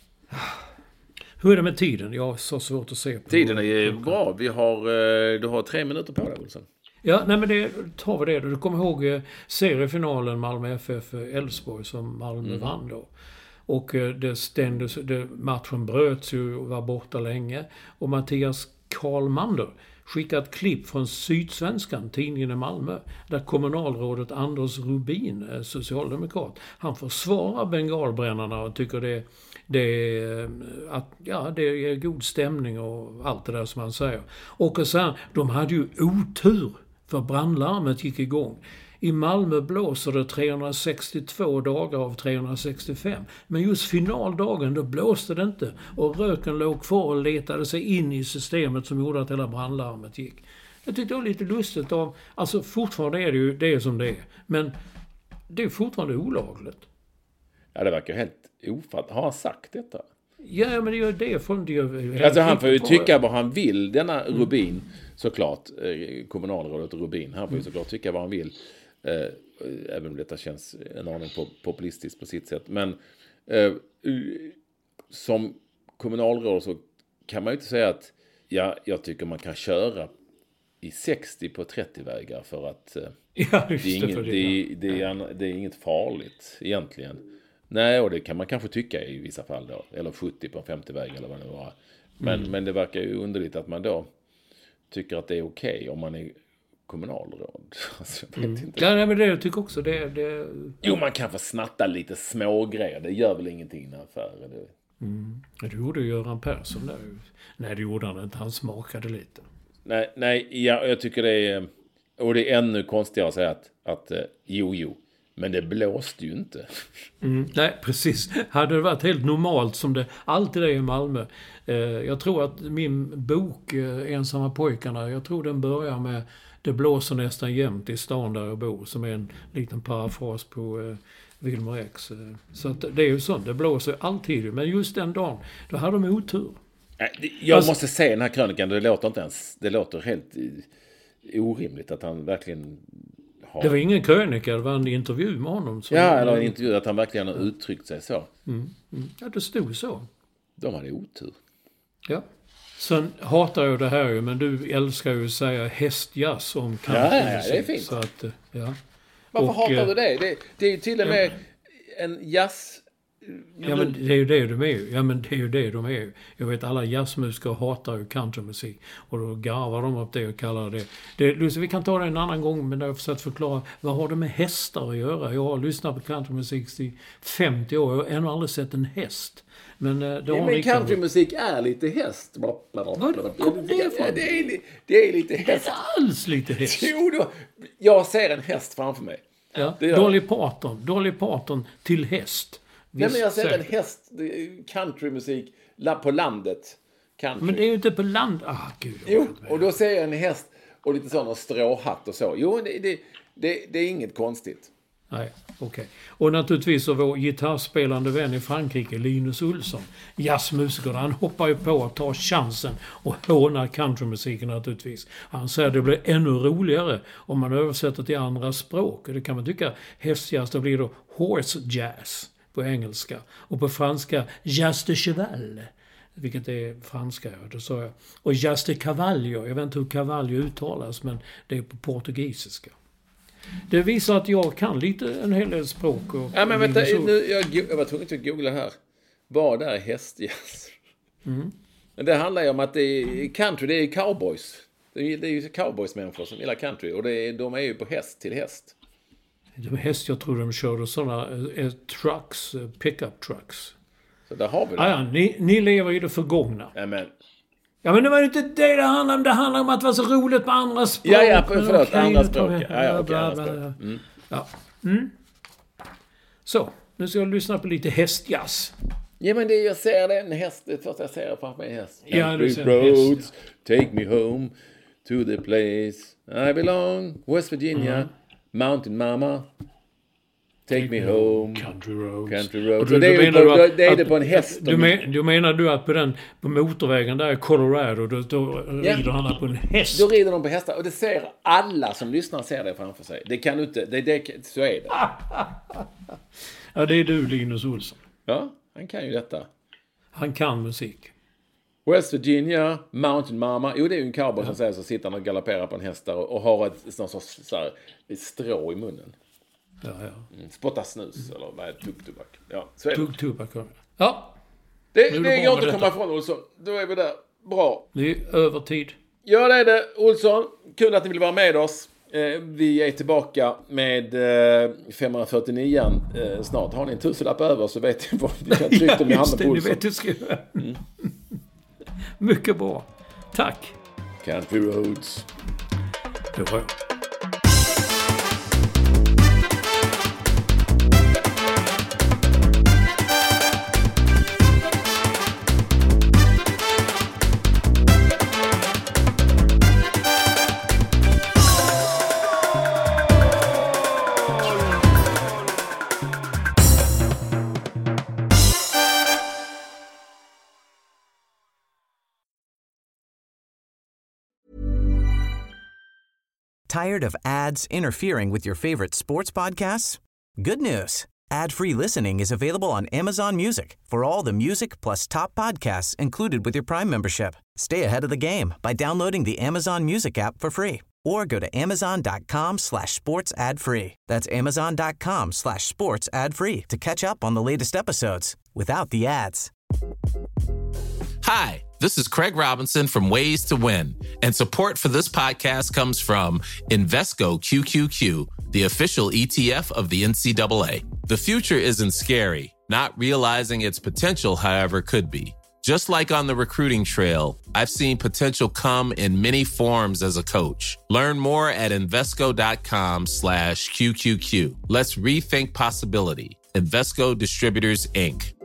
Hur är det med tiden? Jag har så svårt att se på. Tiden är bra. Vi har, du har tre minuter på dig, Olsson. Ja, nej men det tar vi det. Du kommer ihåg seriefinalen Malmö F F Elfsborg som Malmö mm. vann då. Och det stängdes, det, matchen bröts ju och var borta länge. Och Mattias Karlmander skickade ett klipp från Sydsvenskan, tidningen i Malmö, där kommunalrådet Anders Rubin, socialdemokrat, han försvarar bengalbrännarna och tycker det, det, är, att, ja, det är god stämning och allt det där som han säger. Och sen, de hade ju otur för brandlarmet gick igång. I Malmö blåser det trehundrasextiotvå dagar av trehundrasextiofem. Men just finaldagen då blåste det inte. Och röken låg kvar och letade sig in i systemet som gjorde att hela brandlarmet gick. Jag tyckte det var lite lustigt. Av, alltså fortfarande är det ju det som det är. Men det är fortfarande olagligt. Ja, det verkar helt ofatt. Har han sagt detta? Ja, men det gör det. Från det alltså han får ju tycka vad han vill. Denna Rubin, mm. såklart, kommunalrådet Rubin, han får ju såklart tycka vad han vill. Eh, även om detta känns en aning populistiskt på sitt sätt. Men eh, som kommunalråd så kan man ju inte säga att ja, jag tycker man kan köra i sextio på trettio-vägar för att eh, ja, det, är inget, det, det, det, är, det är inget farligt egentligen. Nej, och det kan man kanske tycka i vissa fall då. Eller sjuttio på femtio-väg eller vad det var. Men, mm. men det verkar ju underligt att man då tycker att det är okej okay om man är kommunalråd. Alltså, jag vet mm. inte. Ja, nej, men det jag tycker också det, det... Jo, man kan få snatta lite små grejer. Det gör väl ingenting i en affär. Det... Mm. Det gjorde Göran Persson där. Nej, det gjorde han inte. Han smakade lite. Nej, nej ja, jag tycker det är... Och det är ännu konstigare att säga att, att jo, jo. Men det blåste ju inte. Mm, nej, precis. Hade det varit helt normalt som det alltid är i Malmö. Eh, jag tror att min bok eh, Ensamma pojkarna, jag tror den börjar med Det blåser nästan jämt i stan där jag bor. Som är en liten parafras på eh, Wilmer X. Eh, så att det är ju sånt, det blåser alltid. Men just den dagen, då hade de otur. Jag alltså, måste säga den här krönikan, det låter inte ens, det låter helt orimligt att han verkligen Det var ingen krönika, det var en intervju med honom. Ja, eller en intervju att han verkligen har uttryckt sig så. Mm. Mm. Ja, det stod så. De hade otur. Ja. Sen hatar jag det här ju, men du älskar ju att säga hästjazz om country. Ja, ja, det är fint. Så att, ja. Varför och, hatar du det? det? Det är ju till och med ja, en jazz... Ja, men det är ju det de är ju. Ja, men det är ju det de är ju. Jag vet, alla jazzmusiker hatar ju countrymusik. Och då garvar de upp det och kallar det... det Lucy, vi kan ta det en annan gång, men jag har försökt förklara. Vad har det med hästar att göra? Jag har lyssnat på countrymusik i femtio år. Jag har ännu aldrig sett en häst. Men, det ja, har men countrymusik är lite häst. Vad kommer det ifrån? Ja, det, är, det är lite häst. Det är inte alls lite häst. Jo då. Jag ser en häst framför mig. Ja, Dolly Parton. Dolly Parton till häst. Nej, men jag ser säkert. En häst, countrymusik på landet. Country. Men det är ju inte på land. Ah, gud. Jo, och då ser jag en häst och lite sån och stråhatt och så. Jo, det, det, det, det är inget konstigt. Nej, okej. Okay. Och naturligtvis så vår gitarrspelande vän i Frankrike, Linus Olsson, jazzmusiker, han hoppar ju på att ta chansen och håna countrymusiken naturligtvis. Han säger att det blir ännu roligare om man översätter till andra språk. Och det kan man tycka, hästjazz, då blir då horse jazz på engelska. Och på franska, jazz de cheval, vilket är franska. Då sa jag. Och jazz de cavallo, jag vet inte hur cavallo uttalas, men det är på portugisiska. Det visar att jag kan lite en hel del språk. Och ja, men vänta, nu, jag, jag var tvungen att googla här. Vad är hästjazz? Mm. Det handlar ju om att det är country, det är cowboys. Det är, det är ju cowboys-människor som gillar country. Och det är, de är ju på häst till häst. De häst, jag tror de körde sådana eh, trucks, eh, pickup trucks. Så där har vi det. Ah, ja, ni, ni lever i det förgångna. Ja, men... Ja, men det var ju inte det det handlade om. Det handlar om att det var så roligt med andra språk. Ja, ja, förlåt. Okay, andra språk. Ja, ja, okay, andra språk. Mm. Ja. Mm. Så, nu ska jag lyssna på lite hästjazz. Ja, men det jag ser det en häst. Det första jag ser framför mig en häst. Ja, du ser roads, häst, ja. Take me home to the place I belong. West Virginia, mm. Mountain Mama. Take me home. Country roads. Country roads. Du, det är, menar på, du att, det, är att, det på en häst. Du, men, du menar du att på den på motorvägen där i Colorado då, då ja. rider han på en häst? Då rider de på hästar. Och det ser alla som lyssnar ser det framför sig. Det kan du inte. Det, det, så är det. Ja, det är du, Linus Olsson. Ja, han kan ju detta. Han kan musik. West Virginia, Mountain Mama. Jo, det är ju en cowboy ja. som säger så sitter han och galopperar på en häst och, och har ett någon sorts så här, ett strå i munnen. Ja, ja. Mm, spotta snus mm. eller vad är tuggtobak. Ja, så är det. Tuggtobak. Ja. Det, det, det går inte att komma ifrån, Olsson. Då är vi där. Bra. Det är övertid. Ja, det är det, Olsson. Kul att ni vill vara med oss. Eh, vi är tillbaka med eh, femhundrafyrtionio eh, snart. Har ni en tusenlapp över så vet ni vad ni kan trycka ja, med handen på Olsson. Vet du ska... mm. Mycket bra. Tack. Country roads. Det var jag. Tired of ads interfering with your favorite sports podcasts? Good news. Ad-free listening is available on Amazon Music for all the music plus top podcasts included with your Prime membership. Stay ahead of the game by downloading the Amazon Music app for free or go to amazon.com slash sports ad free. That's amazon.com slash sports ad free to catch up on the latest episodes without the ads. Hi, this is Craig Robinson from Ways to Win, and support for this podcast comes from Invesco Q Q Q, the official E T F of the N C double A. The future isn't scary. Not realizing its potential, however, could be. Just like on the recruiting trail, I've seen potential come in many forms as a coach. Learn more at Invesco.com slash QQQ. Let's rethink possibility. Invesco Distributors, Incorporated.